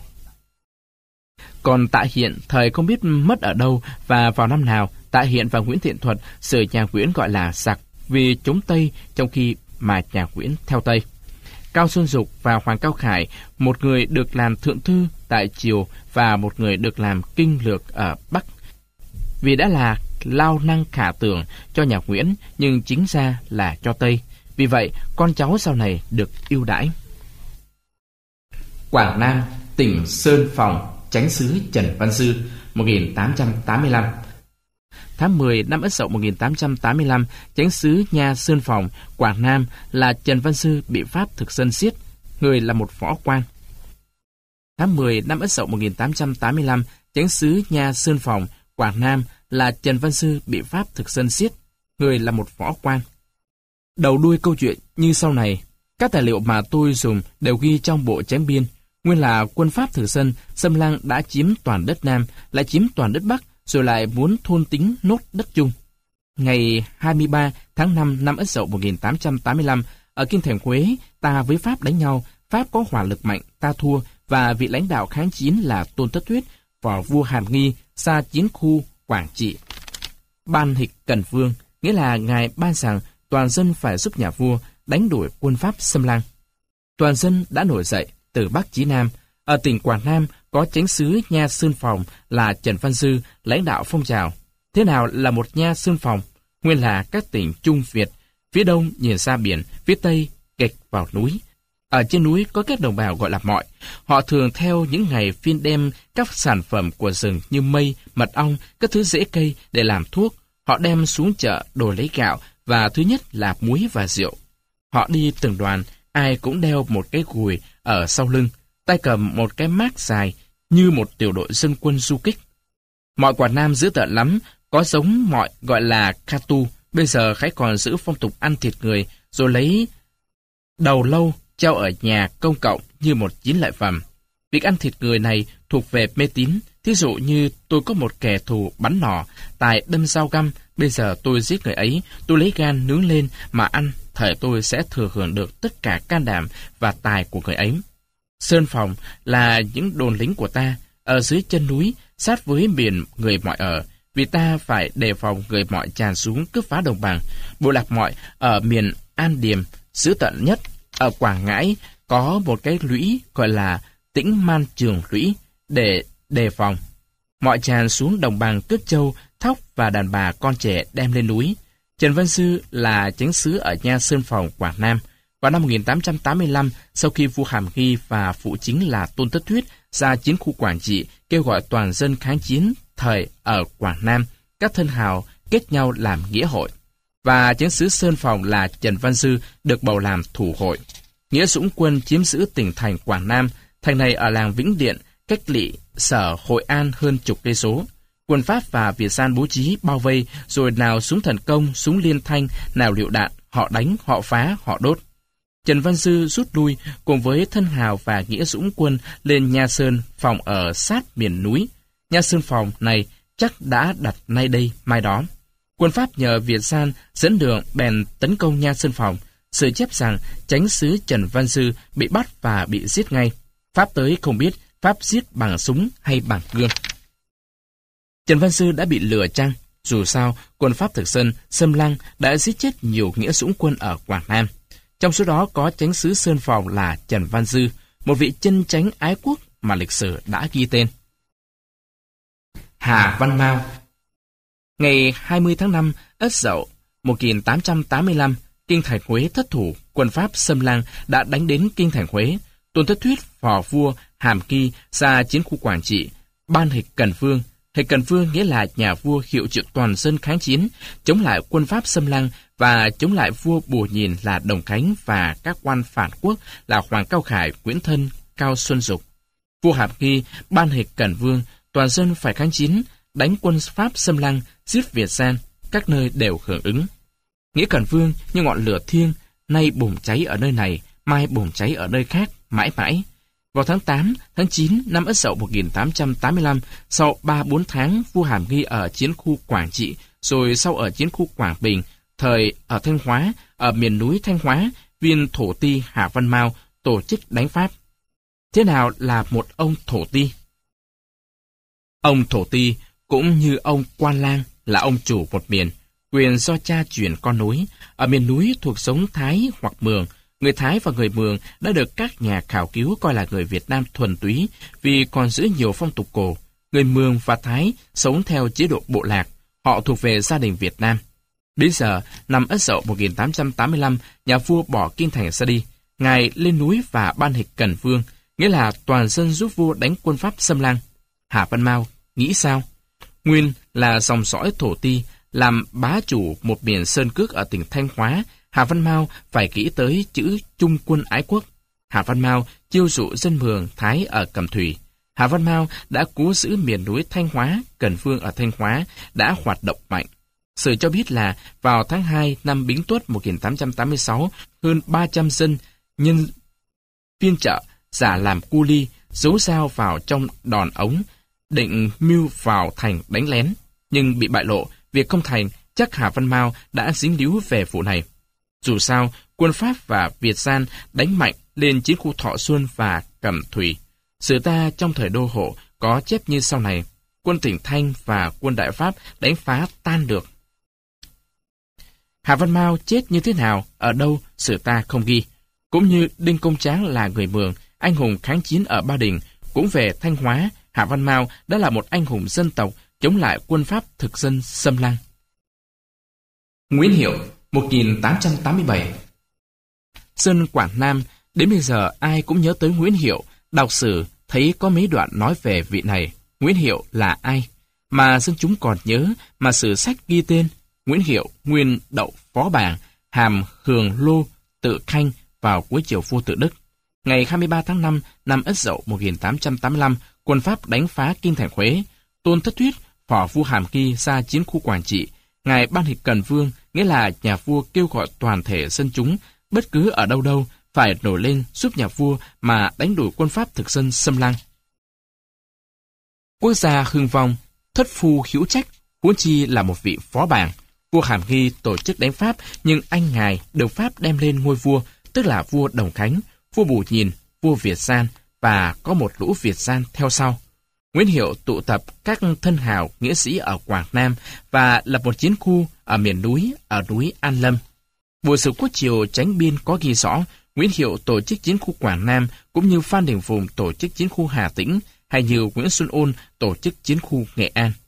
Speaker 1: Còn Tạ Hiện thời không biết mất ở đâu và vào năm nào. Tạ Hiện và Nguyễn Thiện Thuật sửa nhà Nguyễn gọi là giặc vì chống Tây, trong khi mà nhà Nguyễn theo Tây. Cao Xuân Dục và Hoàng Cao Khải, một người được làm thượng thư tại triều và một người được làm kinh lược ở Bắc, vì đã là lao năng khả tưởng cho nhà Nguyễn, nhưng chính ra là cho Tây. Vì vậy, con cháu sau này được ưu đãi. Quảng Nam, tỉnh Sơn Phòng, chánh xứ Trần Văn Sư, 1885. Tháng 10 năm Ất Dậu 1885, chánh xứ Nha Sơn Phòng, Quảng Nam là Trần Văn Sư bị Pháp thực dân giết, người là một võ quan. Tháng 10 năm Ất Dậu 1885, chánh xứ Nha Sơn Phòng, Quảng Nam là Trần Văn Sư bị Pháp thực dân giết, người là một võ quan. Đầu đuôi câu chuyện như sau này. Các tài liệu mà tôi dùng đều ghi trong bộ chánh biên. Nguyên là quân Pháp thực dân xâm lăng đã chiếm toàn đất Nam, lại chiếm toàn đất Bắc, rồi lại muốn thôn tính nốt đất chung. Ngày 23 tháng 5 năm Ất Dậu 1885, ở kinh thành Huế, ta với Pháp đánh nhau. Pháp có hỏa lực mạnh, ta thua, và vị lãnh đạo kháng chiến là Tôn Thất Thuyết, võ vua Hàm Nghi, xa chiến khu Quảng Trị. Ban hịch Cần Vương, nghĩa là ngài ban rằng toàn dân phải giúp nhà vua đánh đuổi quân Pháp xâm lăng. Toàn dân đã nổi dậy từ Bắc chí Nam. Ở tỉnh Quảng Nam có chánh xứ Nha Sơn Phòng là Trần Văn Sư lãnh đạo phong trào. Thế nào là một Nha Sơn Phòng? Nguyên là các tỉnh Trung Việt, phía đông nhìn ra biển, phía tây kịch vào núi. Ở trên núi có các đồng bào gọi là mọi. Họ thường theo những ngày phiên đem các sản phẩm của rừng như mây, mật ong, các thứ rễ cây để làm thuốc. Họ đem xuống chợ đổi lấy gạo và thứ nhất là muối và rượu. Họ đi từng đoàn, ai cũng đeo một cái gùi ở sau lưng, tay cầm một cái mác dài như một tiểu đội dân quân du kích. Mọi Quảng Nam dữ tợn lắm, có giống mọi gọi là Katu, bây giờ khái còn giữ phong tục ăn thịt người rồi lấy đầu lâu treo ở nhà công cộng như một chiến lợi phẩm. Việc ăn thịt người này thuộc về mê tín. Thí dụ như tôi có một kẻ thù bắn nỏ, tài đâm dao găm, bây giờ tôi giết người ấy, tôi lấy gan nướng lên mà ăn, thời tôi sẽ thừa hưởng được tất cả can đảm và tài của người ấy. Sơn Phòng là những đồn lính của ta, ở dưới chân núi, sát với miền người Mọi ở, vì ta phải đề phòng người Mọi tràn xuống cướp phá đồng bằng. Bộ lạc Mọi ở miền An Điềm, dữ tận nhất. Ở Quảng Ngãi có một cái lũy gọi là Tĩnh Man Trường Lũy để đề phòng. Mọi tràn xuống đồng bằng cướp châu thóc và đàn bà con trẻ đem lên núi. Trần Văn Sư là chánh xứ ở Nha Sơn Phòng, Quảng Nam. Vào năm 1885, sau khi vua Hàm Nghi và phụ chính là Tôn Thất Thuyết ra chiến khu Quảng Trị kêu gọi toàn dân kháng chiến thời ở Quảng Nam, các thân hào kết nhau làm nghĩa hội. Và chánh xứ Sơn Phòng là Trần Văn Sư được bầu làm thủ hội. Nghĩa dũng quân chiếm giữ tỉnh thành Quảng Nam. Thành này ở làng Vĩnh Điện, cách lỵ sở Hội An hơn chục cây số. Quân Pháp và Việt San bố trí bao vây, rồi nào súng thần công, súng liên thanh, nào lựu đạn, họ đánh, họ phá, họ đốt. Trần Văn Sư rút lui cùng với thân hào và nghĩa dũng quân lên Nha Sơn Phòng ở sát miền núi. Nha Sơn Phòng này chắc đã đặt nay đây mai đó. Quân Pháp nhờ Việt San dẫn đường bèn tấn công Nha Sơn Phòng. Sự chép rằng chánh xứ Trần Văn Sư bị bắt và bị giết ngay. Pháp tới không biết Pháp giết bằng súng hay bằng gươm. Trần Văn Sư đã bị lừa chăng? Dù sao, quân Pháp thực dân xâm lăng đã giết chết nhiều nghĩa dũng quân ở Quảng Nam. Trong số đó có chánh xứ Sơn Phòng là Trần Văn Sư, một vị chân chánh ái quốc mà lịch sử đã ghi tên. Hà Văn Mao. Ngày 20 tháng 5 Ất Dậu 1885, kinh thành Huế thất thủ, quân Pháp xâm lăng đã đánh đến kinh thành Huế. Tôn Thất Thuyết phò vua Hàm Nghi ra chiến khu Quảng Trị, ban Hịch Cần Vương. Hịch Cần Vương nghĩa là nhà vua hiệu triệu toàn dân kháng chiến, chống lại quân Pháp xâm lăng và chống lại vua Bù Nhìn là Đồng Khánh và các quan phản quốc là Hoàng Cao Khải, Nguyễn Thân, Cao Xuân Dục. Vua Hàm Nghi ban Hịch Cần Vương, toàn dân phải kháng chiến, đánh quân Pháp xâm lăng, giết Việt San, các nơi đều hưởng ứng. Nghĩa Cần Vương như ngọn lửa thiêng, nay bùng cháy ở nơi này, mai bùng cháy ở nơi khác, mãi mãi. Vào tháng 8, tháng 9 năm Ất Dậu 1885, sau 3-4 tháng vua Hàm Nghi ở chiến khu Quảng Trị, rồi sau ở chiến khu Quảng Bình, thời ở Thanh Hóa, ở miền núi Thanh Hóa, viên thổ ti Hà Văn Mao tổ chức đánh Pháp. Thế nào là một ông thổ ti? Ông thổ ti cũng như ông Quan Lang là ông chủ một miền, quyền do cha truyền con nối. Ở miền núi thuộc giống Thái hoặc Mường, người Thái và người Mường đã được các nhà khảo cứu coi là người Việt Nam thuần túy vì còn giữ nhiều phong tục cổ. Người Mường và Thái sống theo chế độ bộ lạc, họ thuộc về gia đình Việt Nam. Đến giờ, năm Ất Dậu 1885, nhà vua bỏ kinh thành ra đi. Ngài lên núi và ban Hịch Cần Vương, nghĩa là toàn dân giúp vua đánh quân Pháp xâm lăng. Hà Văn Mao nghĩ sao? Nguyên là dòng dõi thổ ti, làm bá chủ một miền sơn cước ở tỉnh Thanh Hóa, Hà Văn Mao phải nghĩ tới chữ trung quân ái quốc. Hà Văn Mao chiêu dụ dân Mường Thái ở Cẩm Thủy. Hà Văn Mao đã cố giữ miền núi Thanh Hóa, Cần Vương ở Thanh Hóa đã hoạt động mạnh. Sự cho biết là vào tháng 2 năm Bính Tuất 1886, hơn 300 dân nhân phiên chợ giả làm cu li, giấu dao vào trong đòn ống, định mưu vào thành đánh lén, nhưng bị bại lộ. Việc không thành, chắc Hà Văn Mao đã dính líu về vụ này. Dù sao, quân Pháp và Việt San đánh mạnh lên chiến khu Thọ Xuân và Cẩm Thủy. Sử ta trong thời Đô Hộ có chép như sau này: quân tỉnh Thanh và quân Đại Pháp đánh phá tan được. Hà Văn Mao chết như thế nào, ở đâu, sử ta không ghi. Cũng như Đinh Công Tráng là người Mường, anh hùng kháng chiến ở Ba Đình, cũng về Thanh Hóa, Hà Văn Mao đã là một anh hùng dân tộc chống lại quân Pháp thực dân xâm lăng. Nguyễn Hiệu 1887. Dân Quảng Nam, đến bây giờ ai cũng nhớ tới Nguyễn Hiệu. Đọc sử thấy có mấy đoạn nói về vị này. Nguyễn Hiệu là ai? Mà dân chúng còn nhớ, mà sử sách ghi tên. Nguyễn Hiệu nguyên đậu phó bảng, hàm Hường Lô, tự Khanh vào cuối triều vua Tự Đức. Ngày 23 tháng 5 năm Ất Dậu 1885, quân Pháp đánh phá kinh thành Huế. Tôn Thất Thuyết phò vua Hàm Nghi ra chiến khu Quảng Trị. Ngài ban Hịch Cần Vương, nghĩa là nhà vua kêu gọi toàn thể dân chúng, bất cứ ở đâu đâu, phải nổi lên giúp nhà vua mà đánh đuổi quân Pháp thực dân xâm lăng. Quốc gia hưng vong, thất phu hữu trách, huống chi là một vị phó bảng. Vua Hàm Nghi tổ chức đánh Pháp, nhưng anh ngài được Pháp đem lên ngôi vua, tức là vua Đồng Khánh, vua Bù Nhìn, vua Việt San và có một lũ Việt San theo sau. Nguyễn Hiệu tụ tập các thân hào nghĩa sĩ ở Quảng Nam và lập một chiến khu ở miền núi, ở núi An Lâm. Bộ sử Quốc triều Chánh Biên có ghi rõ Nguyễn Hiệu tổ chức chiến khu Quảng Nam, cũng như Phan Đình Phùng tổ chức chiến khu Hà Tĩnh, hay như Nguyễn Xuân Ôn tổ chức chiến khu Nghệ An.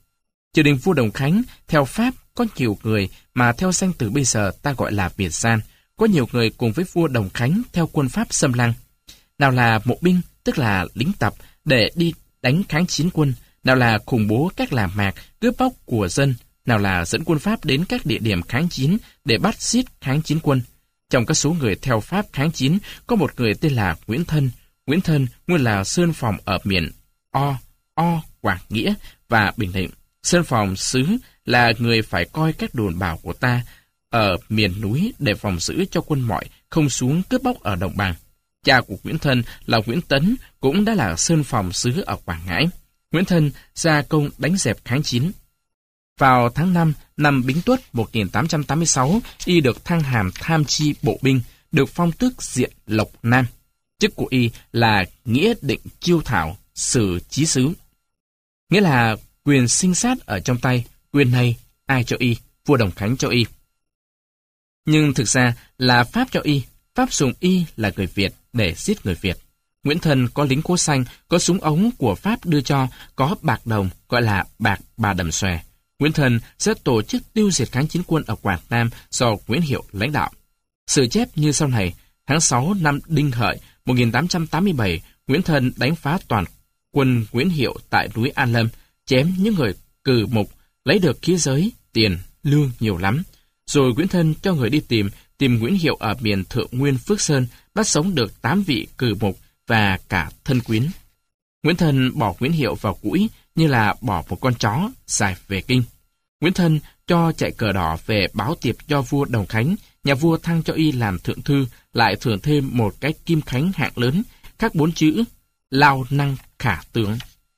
Speaker 1: Triều đình vua Đồng Khánh, theo Pháp, có nhiều người mà theo danh từ bây giờ ta gọi là Việt gian. Có nhiều người cùng với vua Đồng Khánh theo quân Pháp xâm lăng. Nào là mộ binh, tức là lính tập, để đi đánh kháng chiến quân. Nào là khủng bố các làng mạc, cướp bóc của dân. Nào là dẫn quân Pháp đến các địa điểm kháng chiến để bắt giết kháng chiến quân. Trong các số người theo Pháp kháng chiến, có một người tên là Nguyễn Thân. Nguyễn Thân nguyên là sơn phòng ở miền Quảng Nghĩa và Bình Định. Sơn phòng sứ là người phải coi các đồn bảo của ta ở miền núi để phòng giữ cho quân mọi không xuống cướp bóc ở đồng bằng. Cha của Nguyễn Thân là Nguyễn Tấn cũng đã là sơn phòng sứ ở Quảng Ngãi. Nguyễn Thân ra công đánh dẹp kháng chiến. Vào tháng 5 năm Bính Tuất 1886, y được thăng hàm tham chi bộ binh, được phong tước diện Lộc Nam. Chức của y là nghĩa định chiêu thảo, sử chí sứ. Nghĩa là quyền sinh sát ở trong tay, quyền này ai cho y? Vua Đồng Khánh cho y. Nhưng thực ra là Pháp cho y, Pháp dùng y là người Việt để giết người Việt. Nguyễn Thân có lính cố xanh, có súng ống của Pháp đưa cho, có bạc đồng, gọi là bạc bà đầm xòe. Nguyễn Thân sẽ tổ chức tiêu diệt kháng chiến quân ở Quảng Nam do Nguyễn Hiệu lãnh đạo. Sử chép như sau này, tháng 6 năm Đinh Hợi 1887, Nguyễn Thân đánh phá toàn quân Nguyễn Hiệu tại núi An Lâm, chém những người cừ mục, lấy được khí giới, tiền, lương nhiều lắm. Rồi Nguyễn Thân cho người đi tìm Nguyễn Hiệu ở miền Thượng Nguyên Phước Sơn, bắt sống được 8 vị cừ mục và cả thân quyến. Nguyễn Thân bỏ Nguyễn Hiệu vào cũi như là bỏ một con chó giải về kinh. Nguyễn Thân cho chạy cờ đỏ về báo tiệp cho vua Đồng Khánh, nhà vua thăng cho y làm thượng thư, lại thưởng thêm một cái kim khánh hạng lớn, khắc 4 chữ lao năng khả tướng.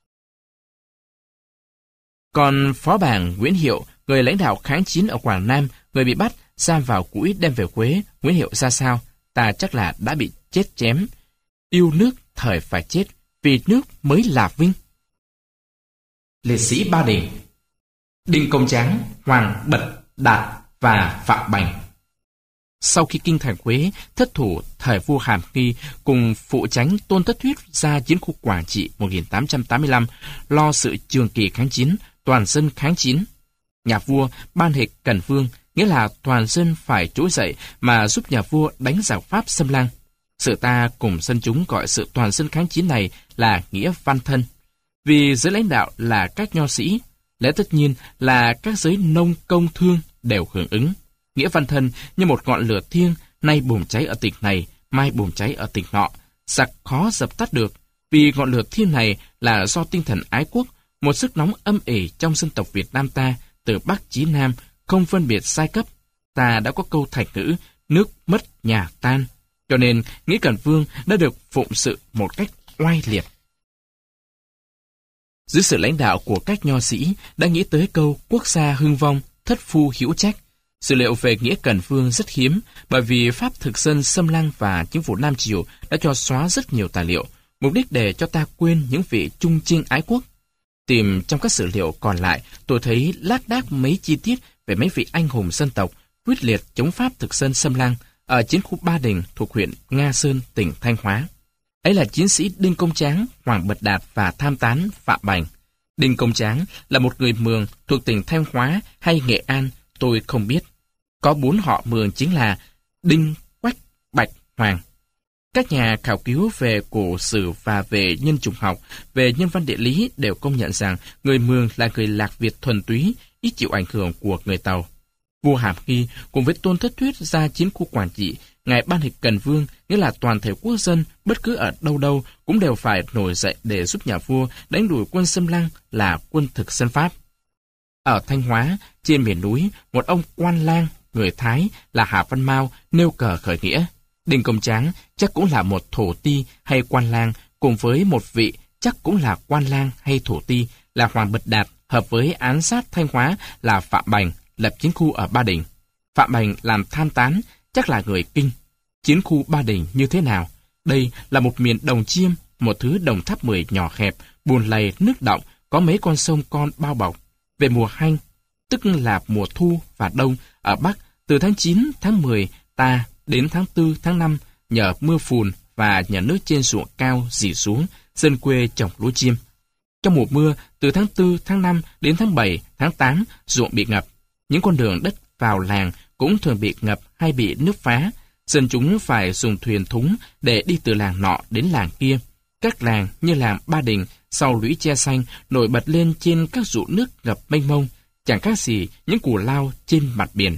Speaker 1: Còn phó bảng Nguyễn Hiệu, người lãnh đạo kháng chiến ở Quảng Nam, người bị bắt, giam vào cũi đem về Quế. Nguyễn Hiệu ra sao? Ta chắc là đã bị chết chém. Yêu nước thời phải chết, vì nước mới là vinh. Liệt sĩ Ba Đình: Đinh Công Tráng, Hoàng Bật Đạt và Phạm Bành. Sau khi kinh thành Quế thất thủ, thời vua Hàm Nghi cùng phụ chánh Tôn Thất Thuyết ra chiến khu Quảng Trị 1885, lo sự trường kỳ kháng chiến, toàn dân kháng chiến. Nhà vua ban hệ Cần Vương, nghĩa là toàn dân phải trỗi dậy mà giúp nhà vua đánh giặc Pháp xâm lăng. Sự ta cùng dân chúng gọi sự toàn dân kháng chiến này là nghĩa văn thân. Vì giới lãnh đạo là các nho sĩ, lẽ tất nhiên là các giới nông công thương đều hưởng ứng. Nghĩa văn thân như một ngọn lửa thiêng, nay bùng cháy ở tỉnh này, mai bùng cháy ở tỉnh nọ. Giặc khó dập tắt được, vì ngọn lửa thiêng này là do tinh thần ái quốc, một sức nóng âm ỉ trong dân tộc Việt Nam ta, từ Bắc chí Nam, không phân biệt giai cấp. Ta đã có câu thành ngữ, nước mất nhà tan. Cho nên, Nghĩa Cần Vương đã được phụng sự một cách oai liệt. Dưới sự lãnh đạo của các nho sĩ đã nghĩ tới câu quốc gia hưng vong, thất phu hữu trách. Sử liệu về Nghĩa Cần Vương rất hiếm, bởi vì Pháp thực dân xâm lăng và chính phủ Nam Triều đã cho xóa rất nhiều tài liệu, mục đích để cho ta quên những vị trung trinh ái quốc. Tìm trong các sử liệu còn lại, tôi thấy lác đác mấy chi tiết về mấy vị anh hùng dân tộc quyết liệt chống Pháp thực dân xâm lăng ở chiến khu Ba Đình thuộc huyện Nga Sơn, tỉnh Thanh Hóa. Ấy là chiến sĩ Đinh Công Tráng, Hoàng Bật Đạt và tham tán Phạm Bành. Đinh Công Tráng là một người Mường thuộc tỉnh Thanh Hóa hay Nghệ An, tôi không biết. Có 4 họ Mường chính là Đinh, Quách, Bạch, Hoàng. Các nhà khảo cứu về cổ sử và về nhân chủng học, về nhân văn địa lý đều công nhận rằng người Mường là người Lạc Việt thuần túy, ít chịu ảnh hưởng của người Tàu. Vua Hàm Nghi cùng với Tôn Thất Thuyết ra chiến khu Quảng Trị, ngài ban hịch Cần Vương, nghĩa là toàn thể quốc dân bất cứ ở đâu đâu cũng đều phải nổi dậy để giúp nhà vua đánh đuổi quân xâm lăng là quân thực dân Pháp. Ở Thanh Hóa, trên miền núi, một ông quan lang người Thái là Hà Văn Mao nêu cờ khởi nghĩa. Đinh Công Tráng chắc cũng là một thổ ti hay quan lang, cùng với một vị chắc cũng là quan lang hay thổ ti là Hoàng Bật Đạt, hợp với án sát Thanh Hóa là Phạm Bành, lập chiến khu ở Ba Đình. Phạm Bành làm tham tán, chắc là người Kinh. Chiến khu Ba Đình như thế nào? Đây là một miền đồng chiêm, một thứ đồng tháp 10 nhỏ hẹp, bùn lầy, nước động, có mấy con sông con bao bọc. Về mùa hanh, tức là mùa thu và đông, ở Bắc, từ tháng 9, tháng 10, ta đến tháng 4, tháng 5, nhờ mưa phùn và nhờ nước trên ruộng cao rỉ xuống, dân quê trồng lúa chiêm. Trong mùa mưa, từ tháng 4, tháng 5 đến tháng 7, Tháng 8, ruộng bị ngập. Những con đường đất vào làng cũng thường bị ngập hay bị nước phá. Dân chúng phải dùng thuyền thúng để đi từ làng nọ đến làng kia. Các làng như làng Ba Đình sau lũy tre xanh nổi bật lên trên các ruộng nước ngập mênh mông, chẳng khác gì những cù lao trên mặt biển.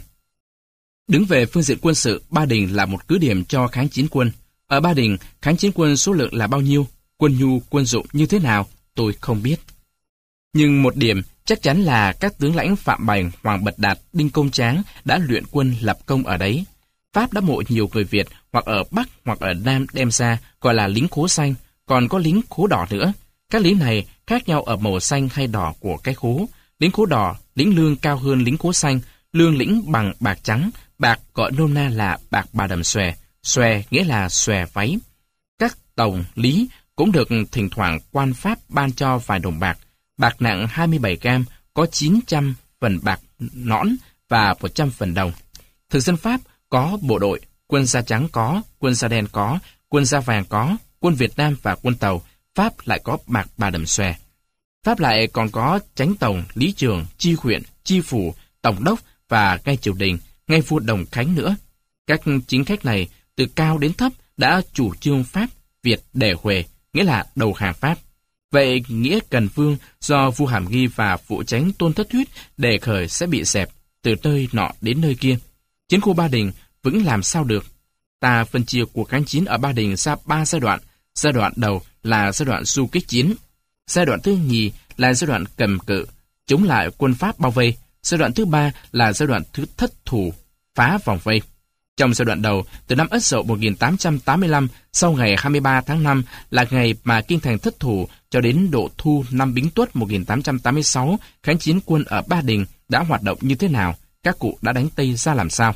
Speaker 1: Đứng về phương diện quân sự, Ba Đình là một cứ điểm cho kháng chiến quân. Ở Ba Đình, kháng chiến quân số lượng là bao nhiêu, quân nhu, quân dụng như thế nào, tôi không biết. Nhưng một điểm chắc chắn là các tướng lãnh Phạm Bành, Hoàng Bật Đạt, Đinh Công Tráng đã luyện quân lập công ở đấy. Pháp đã mộ nhiều người Việt hoặc ở Bắc hoặc ở Nam đem ra gọi là lính khố xanh, còn có lính khố đỏ nữa. Các lính này khác nhau ở màu xanh hay đỏ của cái khố. Lính khố đỏ, lính lương cao hơn lính khố xanh, lương lĩnh bằng bạc trắng, bạc gọi nôm na là bạc bà đầm xòe, xòe nghĩa là xòe váy. Các tổng, lý cũng được thỉnh thoảng quan Pháp ban cho vài đồng bạc. Bạc nặng 27 gram, có 900 phần bạc nõn và 100 phần đồng. Thực dân Pháp có bộ đội, quân da trắng có, quân da đen có, quân da vàng có, quân Việt Nam và quân Tàu. Pháp lại có bạc bà đầm xòe. Pháp lại còn có chánh tổng, lý trường, chi huyện, chi phủ, tổng đốc và ngay triều đình, ngay vua Đồng Khánh nữa. Các chính khách này từ cao đến thấp đã chủ trương Pháp, Việt để Huệ, nghĩa là đầu hàng Pháp. Vậy nghĩa Cần Vương do vua Hàm Nghi và phụ chánh Tôn Thất Thuyết đề khởi sẽ bị dẹp từ nơi nọ đến nơi kia. Chiến khu Ba Đình vững làm sao được? Ta phân chia cuộc kháng chiến ở Ba Đình ra 3 giai đoạn. Giai đoạn đầu là giai đoạn du kích chiến. Giai đoạn thứ nhì là giai đoạn cầm cự, chống lại quân Pháp bao vây. Giai đoạn thứ ba là giai đoạn thứ thất thủ, phá vòng vây. Trong giai đoạn đầu, từ năm Ất Dậu 1885, sau ngày 23 tháng 5 là ngày mà Kinh Thành thất thủ, cho đến độ Thu năm Bính Tuất 1886, kháng chiến quân ở Ba Đình đã hoạt động như thế nào, các cụ đã đánh Tây ra làm sao.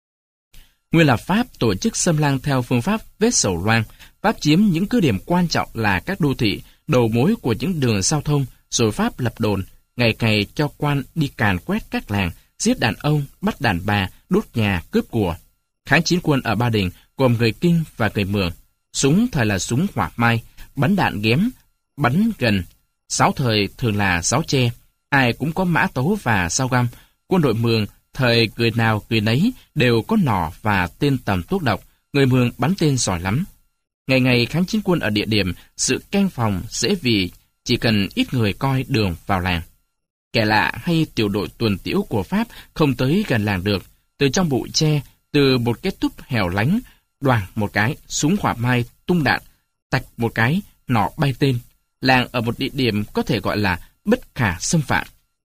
Speaker 1: Nguyên là Pháp tổ chức xâm lăng theo phương pháp vết sầu loang. Pháp chiếm những cứ điểm quan trọng là các đô thị, đầu mối của những đường giao thông, rồi Pháp lập đồn, ngày ngày cho quan đi càn quét các làng, giết đàn ông, bắt đàn bà, đốt nhà, cướp của. Kháng chiến quân ở Ba Đình gồm người Kinh và người Mường. Súng thời là súng hỏa mai, bắn đạn ghém, bắn gần. Sáo thời thường là sáo tre, ai cũng có mã tấu và dao găm. Quân đội Mường thời người nào người nấy đều có nỏ và tên tầm thuốc độc. Người Mường bắn tên giỏi lắm. Ngày ngày kháng chiến quân ở địa điểm, sự canh phòng dễ vì chỉ cần ít người coi đường vào làng. Kẻ lạ hay tiểu đội tuần tiễu của Pháp không tới gần làng được. Từ trong bụi tre, từ một cái túp hẻo lánh, đoàng một cái, súng hỏa mai tung đạn, tạch một cái, nỏ bay tên. Làng ở một địa điểm có thể gọi là bất khả xâm phạm.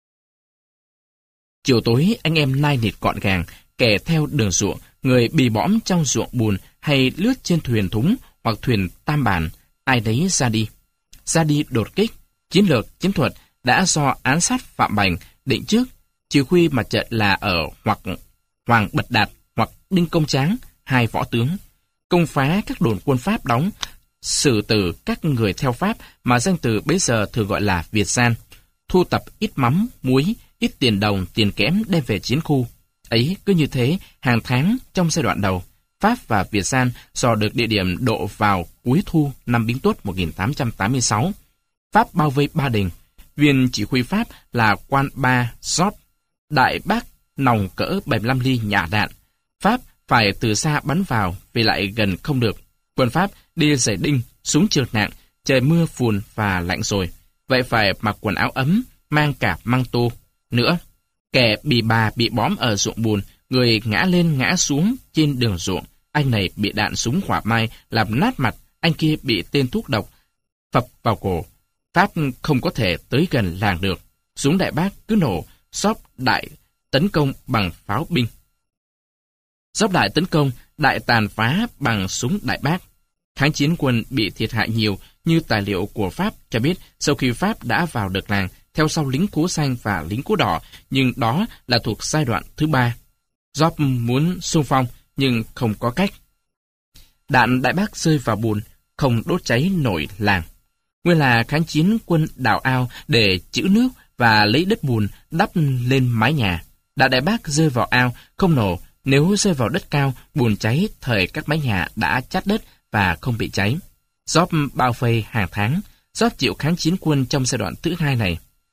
Speaker 1: Chiều tối anh em nai nịt gọn gàng, kẻ theo đường ruộng, người bì bõm trong ruộng bùn hay lướt trên thuyền thúng hoặc thuyền tam bản, ai nấy ra đi. Ra đi đột kích, chiến lược, chiến thuật đã do án sát Phạm Bành định trước, chỉ huy mặt trận là ở hoặc Hoàng Bật Đạt hoặc Đinh Công Tráng, hai võ tướng. Công phá các đồn quân Pháp đóng, xử tử các người theo Pháp mà danh từ bấy giờ thường gọi là Việt gian, thu tập ít mắm, muối, ít tiền đồng, tiền kẽm đem về chiến khu. Ấy cứ như thế, hàng tháng trong giai đoạn đầu, Pháp và Việt gian dò được địa điểm độ vào cuối thu năm Bính Tuất 1886. Pháp bao vây Ba Đình. Viên chỉ huy Pháp là quan Ba Giót, đại bác nòng cỡ 75 ly nhả đạn. Pháp phải từ xa bắn vào vì lại gần không được. Quân Pháp đi giày đinh, súng trượt nặng, trời mưa phùn và lạnh rồi. Vậy phải mặc quần áo ấm, mang cả măng tô. Nữa, kẻ bị bà bị bóm ở ruộng bùn, người ngã lên ngã xuống trên đường ruộng. Anh này bị đạn súng hỏa mai làm nát mặt, anh kia bị tên thuốc độc phập vào cổ. Pháp không có thể tới gần làng được. Súng đại bác cứ nổ, Gióp đại tấn công bằng pháo binh. Gióp đại tấn công, đại tàn phá bằng súng đại bác. Kháng chiến quân bị thiệt hại nhiều, như tài liệu của Pháp cho biết sau khi Pháp đã vào được làng, theo sau lính cố xanh và lính cố đỏ, nhưng đó là thuộc giai đoạn thứ 3. Gióp muốn xung phong, nhưng không có cách. Đạn đại bác rơi vào bùn, không đốt cháy nổi làng. Nguyên là kháng chiến quân đào ao để trữ nước và lấy đất bùn đắp lên mái nhà. Đạn đại bác rơi vào ao, không nổ. Nếu rơi vào đất cao, bùn cháy, thời các mái nhà đã chát đất và không bị cháy. Gióp bao vây hàng tháng. Gióp chịu kháng chiến quân trong giai đoạn thứ 2 này.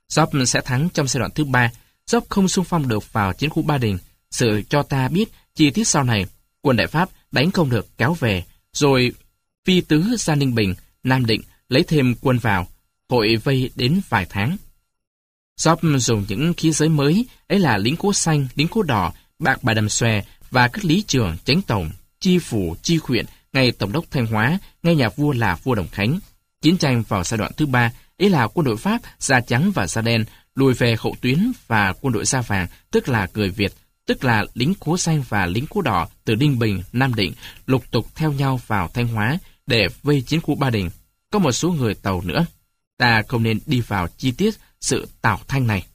Speaker 1: Job sẽ thắng trong giai đoạn thứ 3. Job không xung phong được vào chiến khu Ba Đình. Sự cho ta biết chi tiết sau này. Quân Đại Pháp đánh không được kéo về, rồi phi tứ ra Ninh Bình, Nam Định lấy thêm quân vào, hội vây đến vài tháng. Job dùng những khí giới mới, ấy là lính cố xanh, lính cố đỏ, bạc bà đầm xòe và các lý trưởng, chánh tổng, chi phủ, chi huyện, ngay tổng đốc Thanh Hóa, ngay nhà vua là vua Đồng Khánh. Chiến tranh vào giai đoạn thứ 3, ấy là quân đội Pháp da trắng và da đen lùi về hậu tuyến và quân đội da vàng, tức là người Việt, tức là lính cố xanh và lính cố đỏ từ Ninh Bình, Nam Định lục tục theo nhau vào Thanh Hóa để vây chiến khu Ba Đình. Có một số người Tàu nữa. Ta không nên đi vào chi tiết sự tảo thanh này.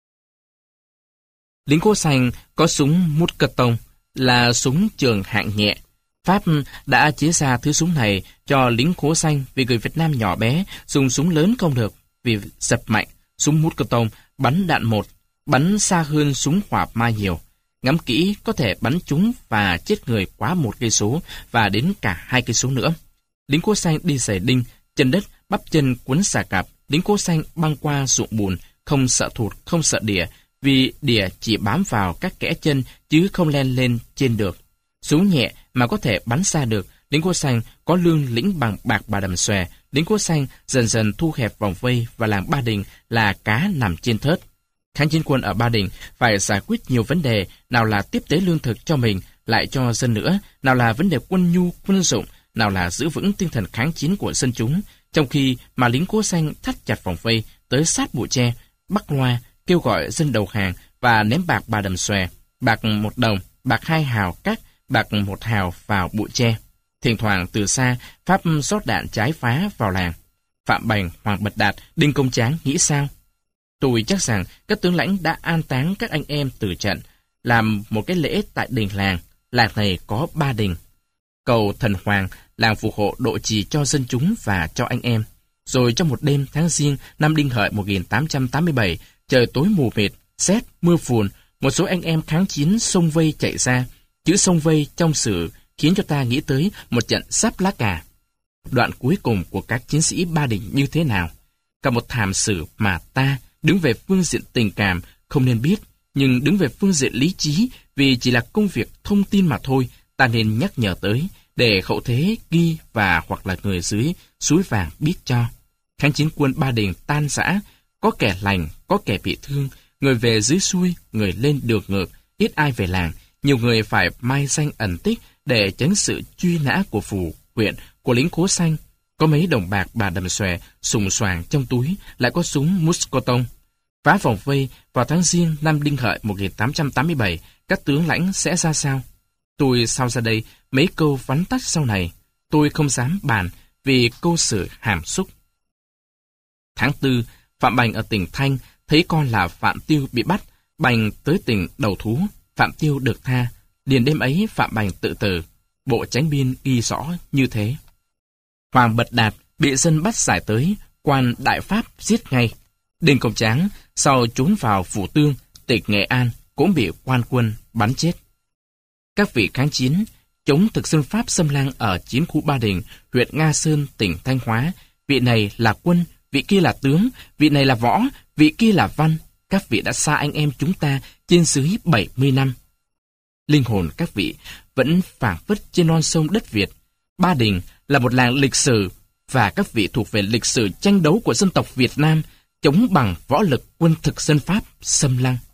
Speaker 1: Lính cố xanh có súng Mousqueton là súng trường hạng nhẹ. Pháp đã chế ra thứ súng này cho lính cố xanh vì người Việt Nam nhỏ bé dùng súng lớn không được vì giật mạnh. Súng Mousqueton bắn đạn một, bắn xa hơn súng hỏa mai nhiều. Ngắm kỹ có thể bắn trúng và chết người quá 1 cây số và đến cả 2 cây số nữa. Lính cố xanh đi giày đinh, chân đất, bắp chân quấn xà cạp. Lính cố xanh băng qua ruộng bùn, không sợ thụt, không sợ đỉa, vì đỉa chỉ bám vào các kẽ chân chứ không len lên trên được. Súng nhẹ mà có thể bắn xa được. Lính cố xanh có lương lĩnh bằng bạc bà đầm xòe. Lính cố xanh dần dần thu hẹp vòng vây và làng Ba Đình là cá nằm trên thớt. Kháng chiến quân ở Ba Đình phải giải quyết nhiều vấn đề, nào là tiếp tế lương thực cho mình, lại cho dân nữa, nào là vấn đề quân nhu, quân dụng, nào là giữ vững tinh thần kháng chiến của dân chúng, trong khi mà lính cố xanh thắt chặt vòng vây tới sát bụi tre, bắt loa, kêu gọi dân đầu hàng và ném bạc bà đầm xòe, bạc 1 đồng, bạc 2 hào cắt, bạc 1 hào vào bụi tre. Thỉnh thoảng từ xa, Pháp rót đạn trái phá vào làng. Phạm Bành, Hoàng Bật Đạt, Đinh Công Tráng nghĩ sao? Tôi chắc rằng các tướng lãnh đã an táng các anh em từ trận, làm một cái lễ tại đình làng. Làng này có 3 đình. Cầu Thần Hoàng, làng phù hộ độ trì cho dân chúng và cho anh em. Rồi trong một đêm tháng Giêng năm Đinh Hợi 1887, trời tối mù mịt, sét, mưa phùn, một số anh em kháng chiến xông vây chạy ra. Chữ xông vây trong sử khiến cho ta nghĩ tới một trận sắp lá cà. Đoạn cuối cùng của các chiến sĩ Ba Đình như thế nào? Cả một thảm sử mà ta, đứng về phương diện tình cảm, không nên biết, nhưng đứng về phương diện lý trí, vì chỉ là công việc thông tin mà thôi, ta nên nhắc nhở tới, để hậu thế ghi và hoặc là người dưới suối vàng biết cho. Kháng chiến quân Ba Đình tan rã, có kẻ lành, có kẻ bị thương, người về dưới xuôi, người lên được ngược, ít ai về làng, nhiều người phải mai danh ẩn tích để tránh sự truy nã của phủ, huyện, của lính cố xanh. Có mấy đồng bạc bà đầm xòe, sùng soàng trong túi, lại có súng Mousqueton. Phá vòng vây vào tháng Giêng năm Đinh Hợi 1887, các tướng lãnh sẽ ra sao? Tôi sau ra đây mấy câu vắn tắt sau này. Tôi không dám bàn vì câu sử hàm xúc. Tháng 4, Phạm Bành ở tỉnh Thanh thấy con là Phạm Tiêu bị bắt. Bành tới tỉnh đầu thú, Phạm Tiêu được tha. Liền đêm ấy Phạm Bành tự tử. Bộ Chánh biên ghi rõ như thế. Hoàng Bật Đạt bị dân bắt giải tới, quan Đại Pháp giết ngay. Đinh Công Tráng sau trốn vào Phủ Tương, tỉnh Nghệ An, cũng bị quan quân bắn chết. Các vị kháng chiến chống thực dân Pháp xâm lăng ở chiến khu Ba Đình, huyện Nga Sơn, tỉnh Thanh Hóa. Vị này là quân, vị kia là tướng, vị này là võ, vị kia là văn. Các vị đã xa anh em chúng ta trên dưới 70 năm. Linh hồn các vị vẫn phảng phất trên non sông đất Việt. Ba Đình là một làng lịch sử, và các vị thuộc về lịch sử tranh đấu của dân tộc Việt Nam chống bằng võ lực quân thực dân Pháp xâm lăng.